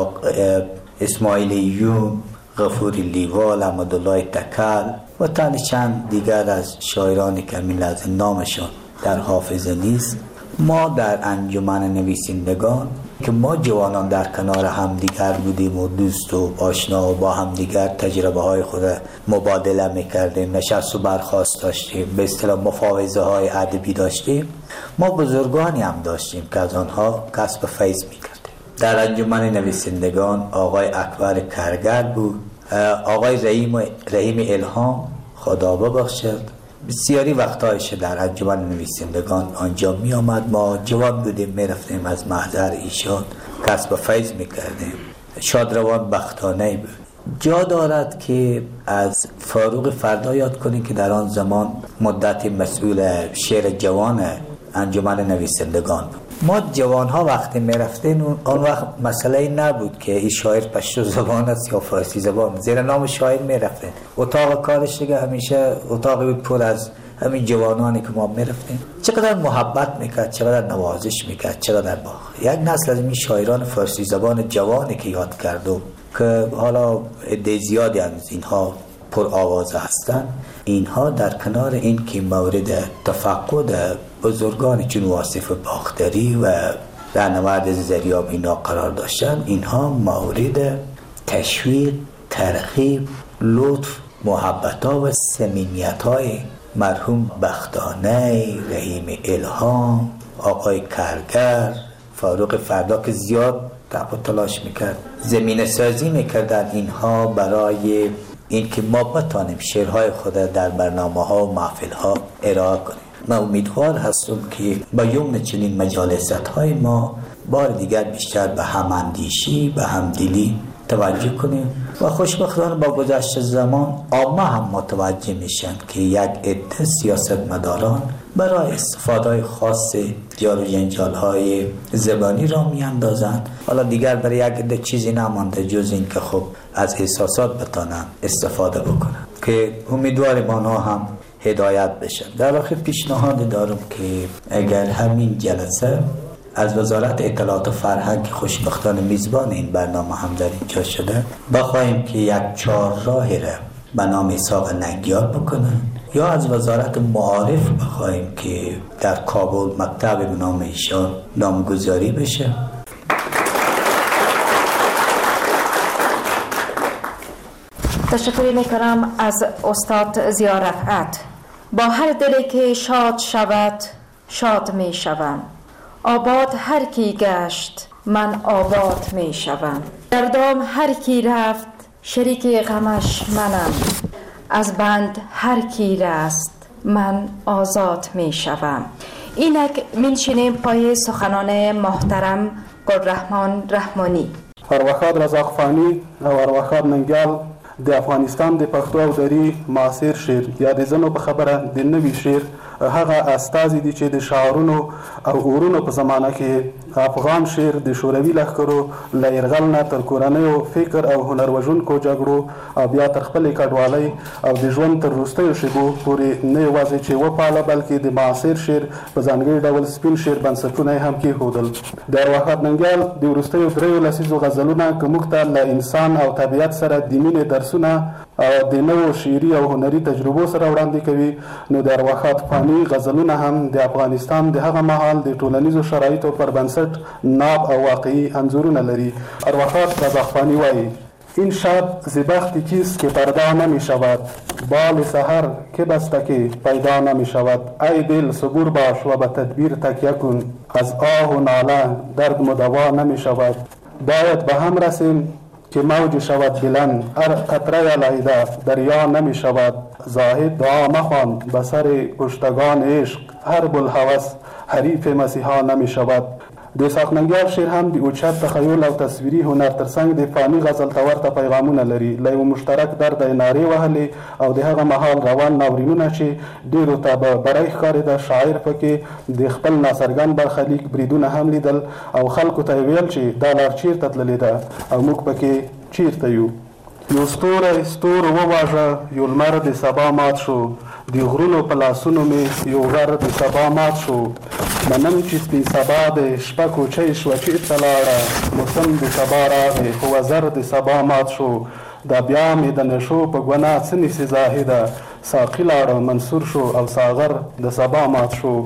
اسماعیل یون، غفوری لیوال، احمدالله تکل و تن چند دیگر از شاعرانی که همین لحظه نامشان در حافظه نیست. ما در انجمن نویسندگان که ما جوانان در کنار همدیگر بودیم و دوست و آشنا و با همدیگر تجربه های خود مبادله میکردیم، نشست و برخاست داشتیم، به اصطلاح مفاوضه های ادبی داشتیم. ما بزرگانی هم داشتیم که از آنها کسب فیض میکردیم. در انجمن نویسندگان آقای اکبر کرگر بود، آقای رحیم الهام خدا ببخشد، بسیاری وقتایش در انجمن نویسندگان آنجا می آمد. ما جوان بودیم، می رفتیم از محضر ایشان کسب فیض می کردیم. شادروان بختانه بود. جا دارد که از فاروق فردا یاد کنیم که در آن زمان مدتی مسئول شعر جوان انجمن نویسندگان بود. ما جوان ها وقتی می رفتیم آن وقت مسئله نبود که این شاعر پشتو زبان است یا فارسی زبان، زیر نام شاعر می رفتیم. اتاق کارش دیگه همیشه اتاقی بود پر از همین جوانانی که ما می رفتیم. چقدر محبت میکرد، چقدر نوازش میکرد، چقدر یک نسل از این شاعران فارسی زبان جوانی که یاد کردم که حالا عده زیادی از اینها پر آواز هستند، اینها در کنار این که مورد تفقد بزرگان چون واصف باختری و رهنورد زریاب اینا قرار داشتن، اینها مورد تشویق، ترغیب، لطف، محبت‌ها و صمیمیت‌های مرحوم بختانه، رحیم الهام، آقای کرگر، فاروق فردا که زیاد تعب و تلاش میکرد زمینه سازی میکردن اینها برای اینکه ما بتانیم شعرهای خود در برنامه ها و محفل ها ارائه کنیم. من امیدوار هستم که با یمن چنین مجالست های ما بار دیگر بیشتر به هماندیشی، به همدلی توجه کنیم و خوشبختانه با گذشت زمان عامه هم متوجه میشن که یک عده سیاستمداران برای استفاده خاص جار و جنجال های زبانی را میاندازند. حالا دیگر برای یک عده چیزی نمانده جز این که خب از احساسات بتانن استفاده بکنن که امیدواریم آنها هم هدایت بشن. در واقع پیشنهاد دارم که اگر همین جلسه از وزارت اطلاعات و فرهنگ که خوشبختانه میزبان این برنامه هم در اینجا شده بخواهیم که یک چهارراهی را به نام اسحاق ننگیال بکنن، یا از وزارت معارف بخواهیم که در کابل مکتب به نام ایشان نامگذاری بشه. تشکر میکنم از استاد ضیا رفعت. با هر دلی که شاد شود شاد می شوم، آباد هر کی گشت من آباد می شوم، در دام هر کی رفت شریک غمش منم، از بند هر کی رست من آزاد می شوم. اینک منشینیم پای سخنان محترم گلرحمان رحمانی. ارواخاد رزاق فانی او ارواخاد ننګیال د افغانستان د پښتو او دري معاصر شعر یا د زنو په خبره د نوي شعر هغه استازي دي چې د شاعرونو او اورونو په زمانه کې افغان شعر د شوروي لښکرو له یرغل نه تر کورنیو فکر او هنر وژونکو جګړو او بیا تر خپلې کډوالۍ او د ژوند تر وروستیو شېبو پورې نه یوازې چې وپاله بلکې د معاصر شعر په ځانګړي ډول سپین شعر بنسټونه یې هم کېښودل. د ارواخاد ننګیال د وروستیو 3 لسیزو غزلونه که موږ ته له انسان او طبیعت سره د مینې درسونه او د نوو شعري او هنري تجربو سره وړاندې کوي، نو د ارواخاد فانی غزلونه هم د افغانستان د هغه مهال د ټولنیزو شرایطو پر بنسټ ناب او واقعي انځورونه لري. ارواخاد رزاق فانی وایي: این شب ز بختی کیست که پردا نمی شود، بال سحر که بستگی پیدا نمی شود. ای دل صبور باش و به تدبیر تکیه کن، از آه و ناله درد مدوا نمی شود. باید به هم رسیم که موج شود بلند، هر قطره لایده دریا نمی شود. زاهد دعا مخوان به سر کشتگان عشق، هر بلهوس حریف مسیحا نمی شود. د اسحاق ننګیال شعر هم د اوچت تخیل او تصویري هنر ترڅنګ د فانی غزل ته ورته پیغامونه لري. له یو مشترک درد یې نارې وهلې او د هغه مهال روان ناورینونه چې ډېرو ته به بری ښکارېده. شاعر پکې د خپل ناڅرګند برخلیک بریدونه هم لیدل او خلکو ته یې ویل چې دا لار چیرته تللې ده او موږ پکې چیرته یو. یو ستوری ستورو وواژه، یو لمر د سبا مات شو، د غرونو په لاسونو مې یو غر د سبا مات شو. منم چې سپین سبا د شپه کوچۍ شوه چېرته لاړه، موسم د سبا راغی خو وزر د سبا مات شو. دا بیا مې د نشو په ګناه څه نیسي زاهده، ساقي لاړه منصور شو او ساغر د سبا مات شو.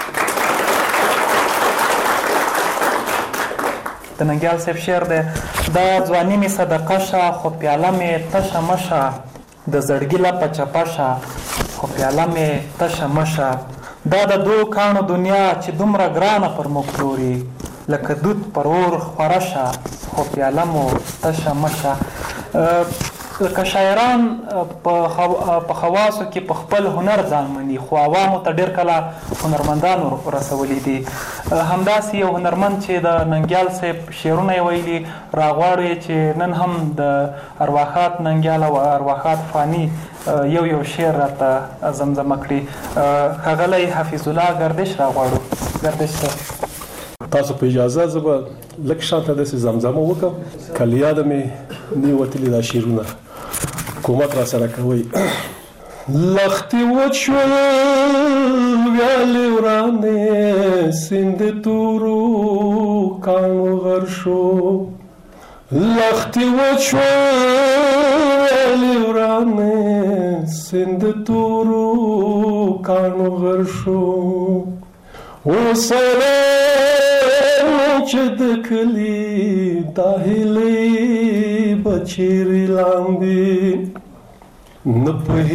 د ننګیال صاحب شعر دی: دا ځواني مې صدقه شه، خو پیاله مې تشه مشه، د زړګي لپه چپه شه، خو پیاله مې تشه مشه. دا د دو کاڼو دنیا چې دومره ګرانه پر موږ پلوري، لکه دود پر اور خوره شه، خو پیاله مو تشه مشه. لکه شاعران په خواصو کې په خپل هنر ځان مني، خو عوامو ته ډېر کله هنرمندانو رسولی دي. همداسې یو هنرمند چې د ننګیال صاحب شعرونه یې ویلي، راغواړو چې نن هم د ارواخاد ننګیال او ارواخاد فانی یو شعر راته زمزمه کړي. ښاغلی حفیظ الله گردش راغواړو. گردش صاحب تاسو په اجازه زه به لږ شاته داسې زمزمه وکړم، که له یاده مې نه وتلي دا شعرونه کومک را سره کوئ. لختې وچ شول ویالې ورانې، سیند تورو کاڼو غر شو. لختې وچ شول ویالې ورانې، سیند تورو کاڼو غر شو. وسره چې د کلي دا هیلې به چیرې لاندې، نه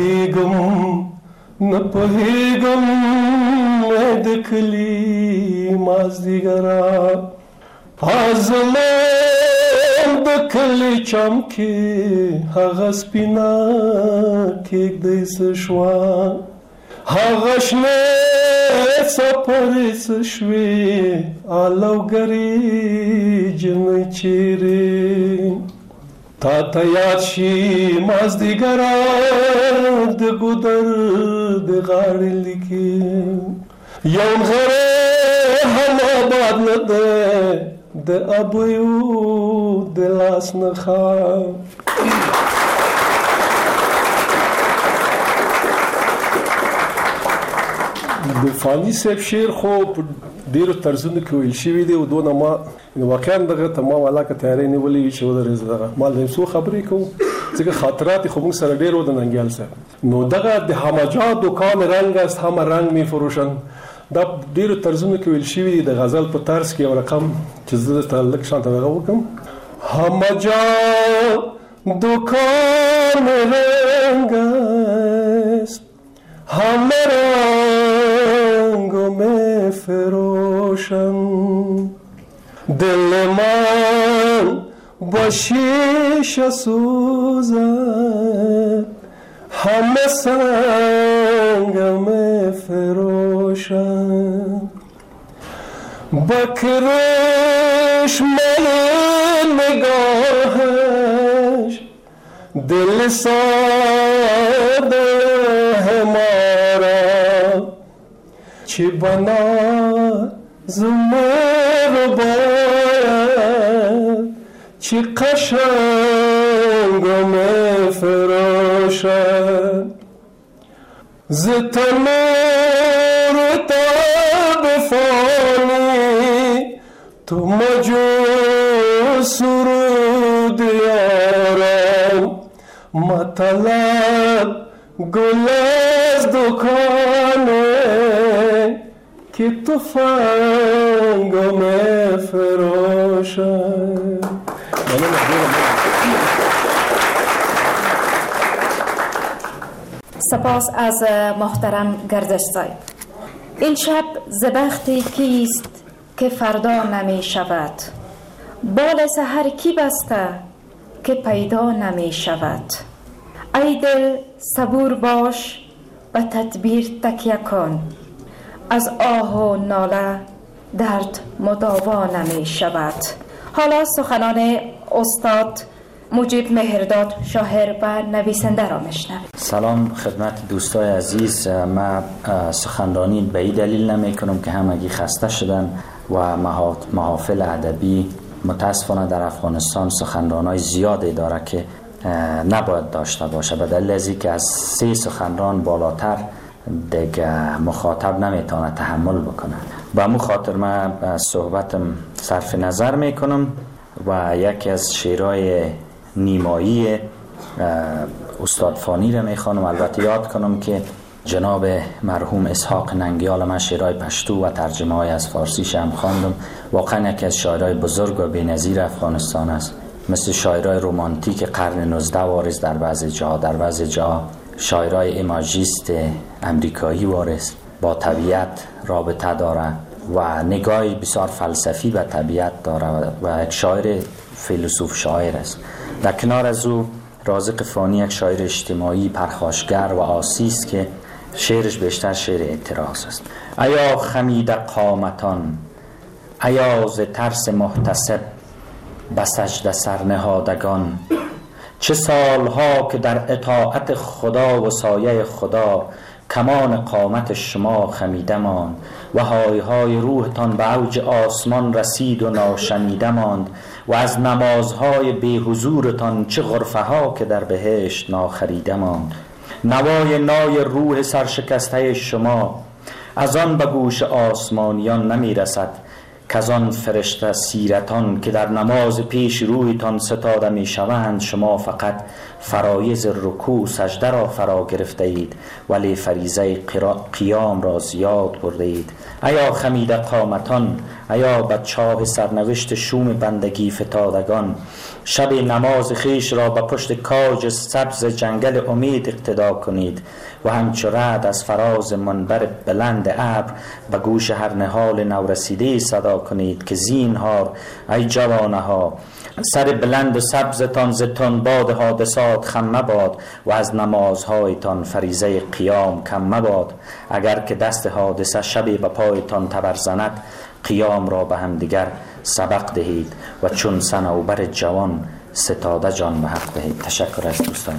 پوهېږم د کلي مازدیګره، زما د کلي چم کې هغه سپینه کېږدۍ څه شوه، هغه شنه څپرې څه شوې، الوګرې جنۍ چیرې. تا ته یاد شي مازدیګره د ګودر د غاړې لیکې، یو غره هم آباد نه دی د ابیو د لاس نښه. د فانی صاحب شعر خو ډیرو طرزونو کې ویل شوي دي او دونه ما واقعا دغه تمام علاقه تیاری نیولې چې ودرېږي دغه ما د څو خبرې کوم ځکه خاطرات خو موږ سره ډیر و د ننګیال سره نو دغه د همجا دکان رنگ است همه رنگ میفروشن دا ډیرو طرزونو کې ویل شوي دي د غزل په طرز کې یو رقم چې زه د تعلق شانته دغه وکم همجا دکان رنگ است همه رنگو میفروشن دل من با شیشه سوزد همه سنگ میفروشن با کرشمه نگاهش دل ساده همارا چی بنا زمر باید چی قشنگ میفروشد ز تنور تاب فانی تو مجو سرود یارم مطلب گل از دکانه که تفنگ میفروشد. سپاس از محترم گردشزای. این شب زبختی کیست که فردا نمی شود؟ بال سحر کی بسته که پیدا نمی شود؟ ای دل صبور باش و تدبیر تکیه کن، از آه و ناله درد مداوا نمی شود. حالا سخنان استاد مجیب مهرداد شاعر و نویسنده را میشنویم. سلام خدمت دوستای عزیز. من سخنرانی به این دلیل نمی کنم که همگی خسته شدن و محافل ادبی متاسفانه در افغانستان سخنرانای زیادی داره که نباید داشته باشه، به دلیل از اینکه از 3 سخنران بالاتر دیگه مخاطب نمیتونه تحمل بکنه. با همون خاطر من صحبتم صرف نظر میکنم و یکی از شعرهای نیمایی استاد فانی را میخوانم. البته یاد کنم که جناب مرحوم اسحاق ننگیال من شعرهای پشتو و ترجمه های از فارسیش هم خواندم. واقعا یکی از شاعرهای بزرگ و بی‌نظیر افغانستان است. مثل شاعرهای رومانتیک قرن 19 وارث در بعضی جا شاعرهای ایماژیست امریکایی وارث با طبیعت رابطه داره و نگاهی بسیار فلسفی به طبیعت داره و یک شاعر فیلسوف شاعر است. در کنار از او رازق فانی یک شاعر اجتماعی پرخاشگر و آسی است که شعرش بیشتر شعر اعتراض است. ایا خمید قامتان، ایا ز ترس محتسب به سجده سرنهادگان، چه سالها که در اطاعت خدا و سایه خدا کمان قامت شما خمیده ماند و های های روحتان به اوج آسمان رسید و ناشنیده ماند و از نمازهای بی حضورتان چه غرفه ها که در بهشت ناخریده ماند. نوای نای روح سرشکسته شما از آن به گوش آسمانیان نمی رسد که از آن فرشته سیرتان که در نماز پیش رویتان ستاده می شوند شما فقط فرایض رکوع سجده را فرا گرفته اید ولی فریضه قیام را زیاد برده اید. ایا خمیده قامتان، ایا به چاه سرنوشت شوم بندگی فتادگان، شب نماز خیش را به پشت کاج سبز جنگل امید اقتدا کنید و همچو رعد از فراز منبر بلند ابر به گوش هر نهال نورسیده صدا کنید که زینهار ای جوانه ها سر بلند و سبزتان ز تنباد حادثات خم مباد و از نمازهایتان فریضه قیام کم مباد. اگر که دست حادثه شبی به پایتان تبر زند قیام را به هم دیگر سبق دهید و چون صنوبر جوان ستاده جان به حق دهید. تشکر از دوستان.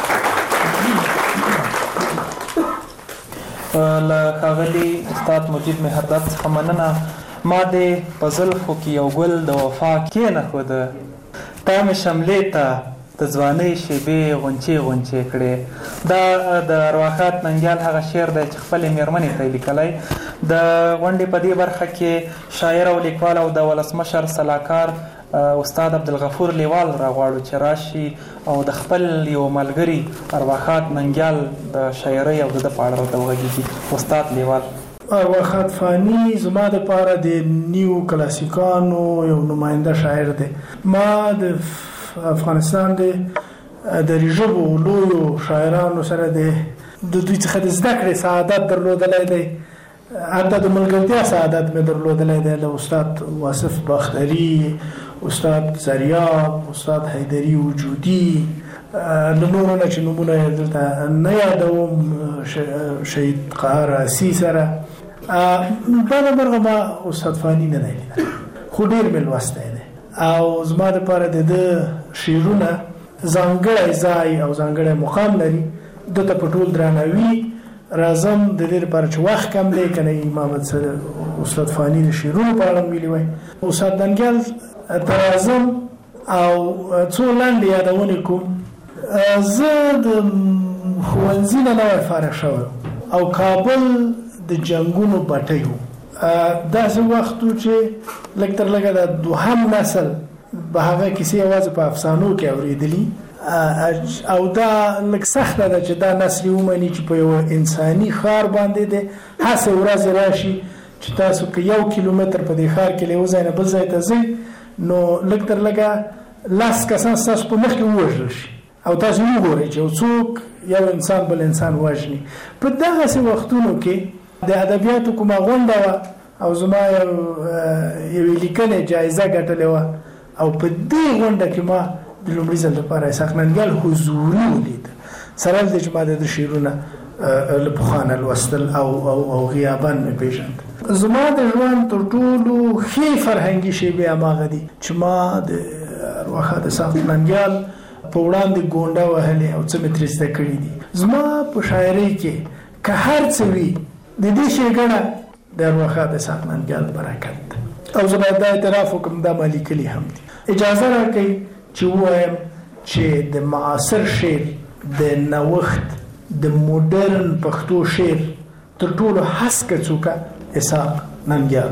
ښاغلي استاد مجید مهرداد څخه مننه. ما د په زلفو کې یو ګل د وفا کښېنښوده، تا مې شملې ته د ځوانۍ شیبې غونچې کړې. دا د ارواښاد ننګیال هغه شعر دی چې خپلې مېرمنې ته یې لیکلی. د غونډې په دې برخه کې شاعر او لیکوال او د ولسمشر سلاکار استاد عبدالغفور لیوال راغواړو چې راشي او د خپل یو ملګري ارواښاد ننګیال د شاعرۍ او د ده په اړه راته وغږېږي. استاد لیوال: ارواښاد فاني زما دپاره د نیو کلاسیکانو یو نماینده شاعر دی. ما د افغانستان د ژبو لویو شاعرانو سره د دوی څخه د زده کړې سعادت درلودلی دی، حتی د ملګرتیا سعادت مې درلودلی دی. له استاد واصف باختري، استاد زریاب، استاد حیدري وجودي، له نورو نه چې نومونه یې دلته نه یادوم، شهید قهر اسي سره. بله برخه ما استاد فاني نه دی لیدلی، خو ډېر مې لوستی دی او زما دپاره د ده شعرونه ځانګړی ځای او ځانګړی مقام لري. ده ته په ټول درناوي راځم د دې لپاره چې وخت کم دی، که نه امام استاد فاني د شعرونو په اړه ویلي وای. استاد ننګیال ته راځم او څو لنډې یادونې کوم. زه د ښوونځي نه نوی فارغ شوی او کابل د جنګونو بټۍ و. داسې وخت و چې لږ تر لږه د دوهم نسل به هغه کیسې یوازې په افسانو کې اورېدلي او دا لږ سخته ده چې دا نسل ومني چې په یو انساني ښار باندې دی هسې ورځې راشي چې تاسو که 1 کیلومتر په دې ښار کې له یو ځای نه بل ځای ته ځئ نو لږ تر لږه 10 کسان ستاسو په مخ کې ووژل شي او تاسو وګورئ چې یو څوک یو انسان بل انسان وژني. په دغسې وختونو کې د ادبیاتو کومه غونډه وه او زما یوې لیکنې جایزه ګټلې وه او په دې غونډه کې ما د لومړي ځل لپاره اسحاق ننګیال حضوري ولید. سره له دې چې ما د شعرونه له پخوا نه لوستل او غیاباً مې پېژند. زما د ژوند تر ټولو ښې فرهنګي شیبې هماغه دي چې ما د ارواښاد اسحاق ننګیال په وړاندې ګونډه وهلې او څه مې ترې زده کړي دي. زما په شاعرۍ کې که هر څه وي د دې ښېګڼه د ارواښاد اسحاق ننګیال برکت ده او زه باید دا اعتراف وکړم دا ما لیکلي هم دي. اجازه راکړئ چې ووایم چې د معاصر شعر د نوښت د موډرن پښتو شعر تر ټولو هسکه څوکه اسحاق ننګیال.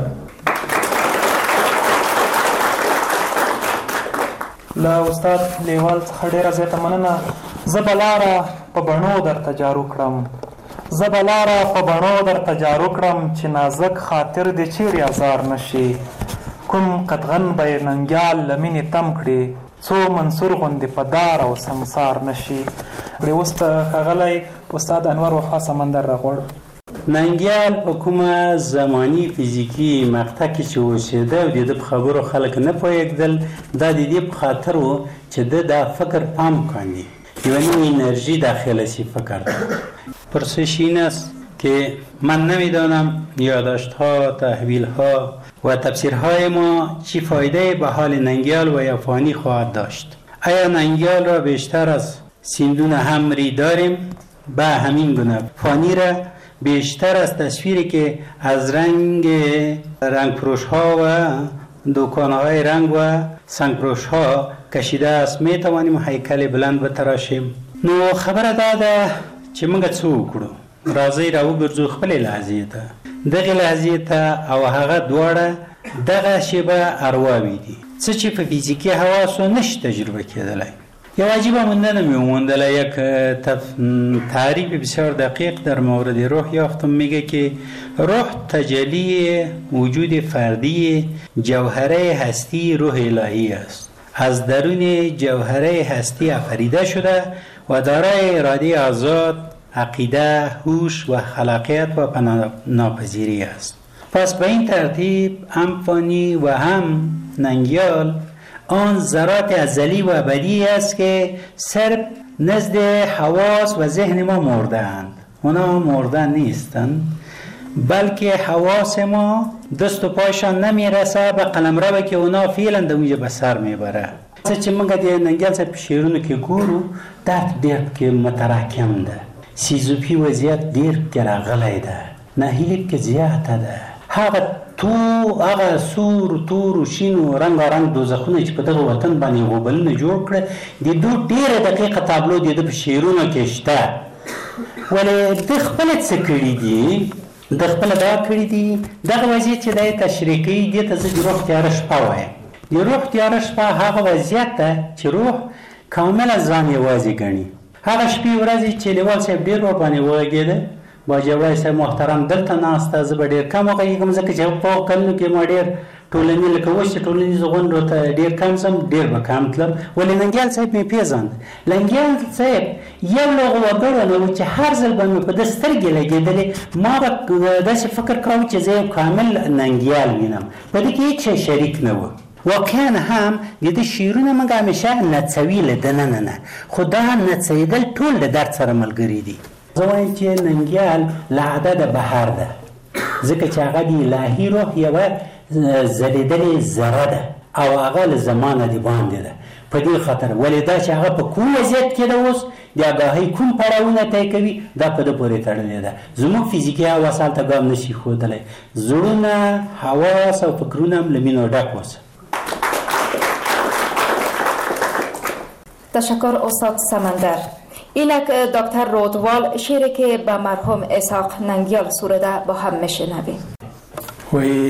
له استاد لیوال څخه ډېره زیاته مننه. زه به لاره په بڼو درته جارو کړم، زه به لاره په بڼو درته جارو کړم چې نازک خاطر دې چیرې ازار نشي. کوم قدغن به یې ننګیال له مینې تم کړي، څو منصور غوندې په دار او سمسار نشي. اوس ښاغلی استاد انور وفا سمندر راغواړو. ننګیال په کومه زماني فزیکي مقطع کې چې اوسېده او د ده په خبرو خلک نه پوهېږدل، دا د دې په خاطر و چې ده دا فکر پام کاندي، یوه نوع انرژی داخل سی فکر ده. پرسش این است که من نمیدانم یادداشت‌ها، تحویل‌ها و تفسیرهای ما چی فایده به حال ننگیال و یافانی خواهد داشت. آیا ننگیال را بیشتر از سیندون همری داریم؟ به همین گونه فانی را بیشتر از تصویری که از رنگ فروش ها و دکان های رنگ و سنگ فروش ها کشیده است می توانیم هیکل بلند بتراشیم. نو خبره داده چې موږ څه وکړو، راځئ راوګرځو خپلې لحظې ته. دغې لحظې ته او هغه دواړه دغه شیبه ارواوې دي، څه چې په فیزیکي حواسو نشي تجربه کېدلی. یو عجیبه موندنه می موندله، یک تعریف بسیار دقیق در مورد روح یافتم. میگه که روح تجلی وجود فردی جوهره هستی روح الهی است، از درون جوهره هستی آفریده شده و دارای اراده آزاد، عقیده، هوش و خلاقیت و پناهناپذیری است. پس به این ترتیب هم فانی و هم ننگیال آن ذرات ازلی و ابدی است که صرف نزد حواس و ذهن ما مردند. اونا مردن نیستند، بلکه حواس ما دست و پایشان نمیرسه به قلمرو که اونا فعلا در اونجا به سر میبره. چې موږ د ننګیال صاحب په شعرونو کې ګورو، دا ډېر کې متراکم ده، سیزوفي وضعیت ډېر کې راغلی ده، ناهیلي کې زیاته ده. هغه تو هغه سور تور شین او رنگارنګ دوزخونه چې په دغه وطن باندې غوبلونه جوړ کړه د دوی ډیره دقیقه تابلو د شعرونو کې شته ولې د خپل څه کړي دي د خپل دا کړي دي دغه وضعیت چې د تشریح کوي دې ته زه د روح تیاره شپه وایم. د روح تیاره شپه هغه وضعیت ده چې روح کاملا ځان یوازې ګڼي. هغه شپې ورځې چې لیوال صاحب ډېر ورباندې وغږېده باجوړی صاحب محترم دلته ناسته زه به ډېر کم وغږېږم ځکه چې په کلونو کې ما ډېر ټولني لکه اوس چې ټولنیزو غونډو ته ډېر کم ځم ډېر به کم تلم ولې ننګیال صاحب مې پېژاند. ننګیال صاحب یو له هغو وګړو نه و چې هر ځل به مې په ده سترګې لګېدلې ما به داسې فکر کوم چې زه یو کامل ننګیال وینم په دې کې هېڅ شریک نه و. واقعا هم د ده شعرونه موږ همیشه نڅوي له دننه نه خو دا نڅېدل ټول د درد سره ملګري دي. زه وایم چې ننګیال له عدده بهر ده ځکه چې هغه د الهي روح یوه ځلېدلې ذره ده او هغه له زمانه د باندې ده په دې خاطر ولې دا چې هغه په کوم وضعیت کې ده اوس د آګاهۍ کوم پړاوونه طی کوي دا په ده پورې تړلې ده. زموږ فزیکي حواس هلته ګام نشي ښودلی. زړونه حواس او فکرونه هم له مینو ډک اوسه. تشکر استاد سمندر. اینک دکتر رودوال شعری که به مرحوم اسحاق ننگیال سروده با هم میشنویم. وی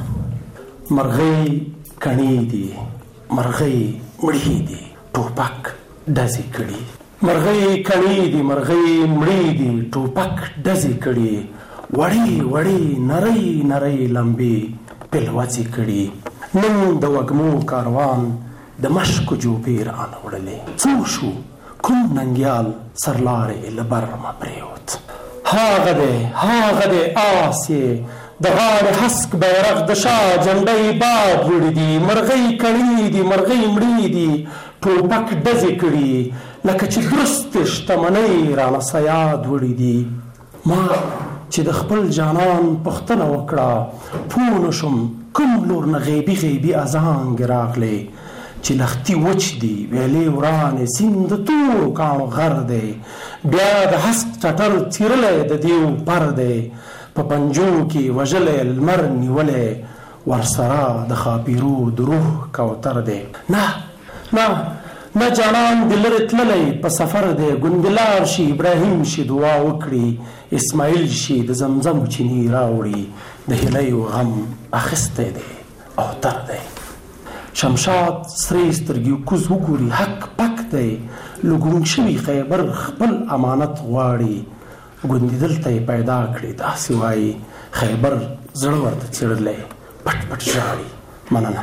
مرغی کنی دی مرغی مړی دی ټوپک ډزې کړي. مرغی کنی دی مرغی مړی دی ټوپک ډزې کړي. وړې وړې نری نری لمبې پلوځې کړي. نن د وږمو کاروان د مشکو جوبې رانه وړلې. څو شو کوم ننګیال سرلارې له برمه پرېوت. هاغه دی آس یې د غاړې هسک بیرغ د شاه جنډۍ باد وړي دي. مرغۍ کڼې دي مرغۍ مړې دي ټوپک ډزې کړي لکه چې درستې شتمنۍ رانه سیاد وړي دي. ما چې د خپل جانان پوښتنه وکړه پوه نه شوم کوم لور نه غیبي غیبي اذانګې راغلې چې لختي وچ دي ویلې ورانې سیند د تورو کاڼو غر دی. بیا د هسک ټټر څیرلی د دیو پر دی په پنجو کې وژلی لمر نیولی ورسره د خاپیرو د روح کوتر دی. نه جانان د لرې تللی په سفر دی. ګوندلار شي ابراهیم شي دعا وکړي اسماعیل شي د زمزم چینی راوړي د هیلیو غم اخیستی دی او تر دی. شمشاد سرې سترګې کوز وګوري حق پک دی. لګون شوي خیبر خپل امانت غواړي ګوندې دلته یې پیدا کړي داسې وایي خیبر زړه ورته څېړلی پټ پټ ژاړي. مننه.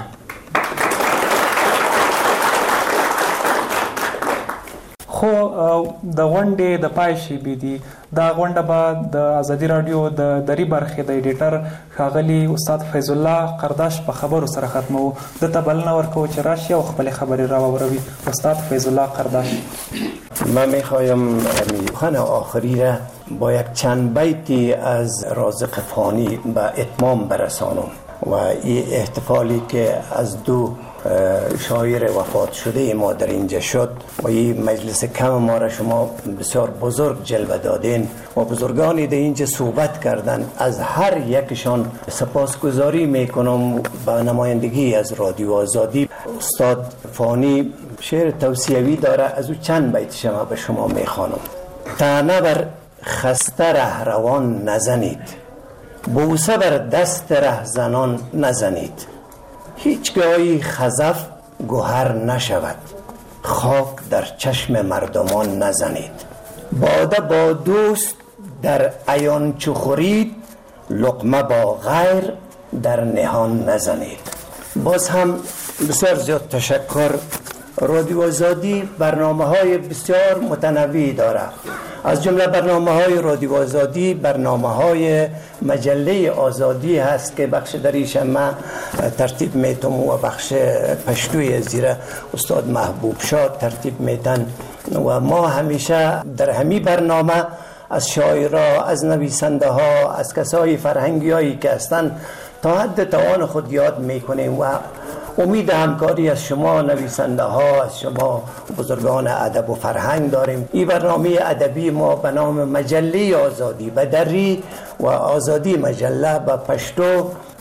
خو د غونډې د پای شیبې دي. دا غونډه به د ازادي راډیو د دري برخې د ایډیټر ښاغلي استاد فیض الله قرداش په خبرو سره ختمو. دته بلنه ورکوو چې راشي او خپلې خبرې راوروي. استاد فیض الله قرداش. من میخوایم سخن آخری را با یک چند بیتی از رازق فانی به اتمام برسانم و این احتفالی که از دو شاعر وفات شده ما در اینجا شد و این مجلس کم ما را شما بسیار بزرگ جلوه دادین و بزرگانی در اینجا صحبت کردن. از هر یکشان سپاسگزاری میکنم با نمایندگی از رادیو آزادی. استاد فانی شعر توصیوی داره از او چند بیت شما به شما میخوانم. طعنه بر خسته رهروان نزنید بوسه بر دست رهزنان نزنید. هیچگاهی خزف گوهر نشود خاک در چشم مردمان نزنید. باده با دوست در عیان چو خورید لقمه با غیر در نهان نزنید. باز هم بسیار زیاد تشکر. رادیو آزادی برنامه‌های بسیار متنوعی داره. از جمله برنامه‌های رادیو آزادی برنامه‌های مجله آزادی هست که بخش دریش ما ترتیب میتم و بخش پشتوی زیر استاد محبوب شاد ترتیب میتن و ما همیشه در همی برنامه از شاعرها، از نویسنده ها، از کسای فرهنگی هایی که هستن تا حد توان خود یاد میکنیم و امید همکاری از شما نویسنده ها، از شما بزرگان ادب و فرهنگ داریم. این برنامه ادبی ما به نام مجله آزادی به دری و آزادی مجله به پشتو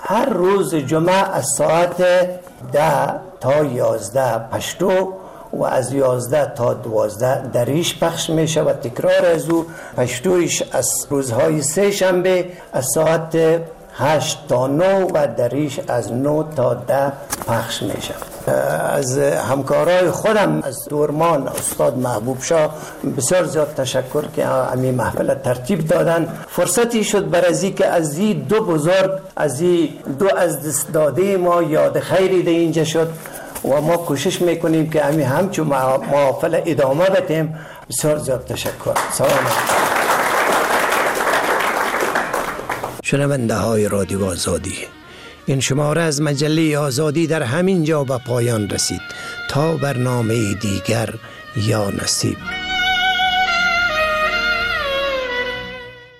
هر روز جمعه از ساعت 10 تا 11 پشتو و از 11 تا 12 دریش پخش می شود. تکرار از او پشتویش از روزهای سه شنبه از ساعت 8 تا 9 و دریش از 9 تا 10 پخش می شود. از همکارای خودم از دورمان استاد محبوب شاه بسیار زیاد تشکر که امی محفل ترتیب دادن. فرصتی شد بر ازی که از این دو بزرگ، از این دو از دست داده ما یاد خیری ده اینجا شد و ما کوشش میکنیم که امی همچون محافل ادامه بدیم. بسیار زیاد تشکر. سلام. شنونده های رادیو آزادی، این شماره از مجله آزادی در همین جا به پایان رسید. تا برنامه دیگر، یا نصیب.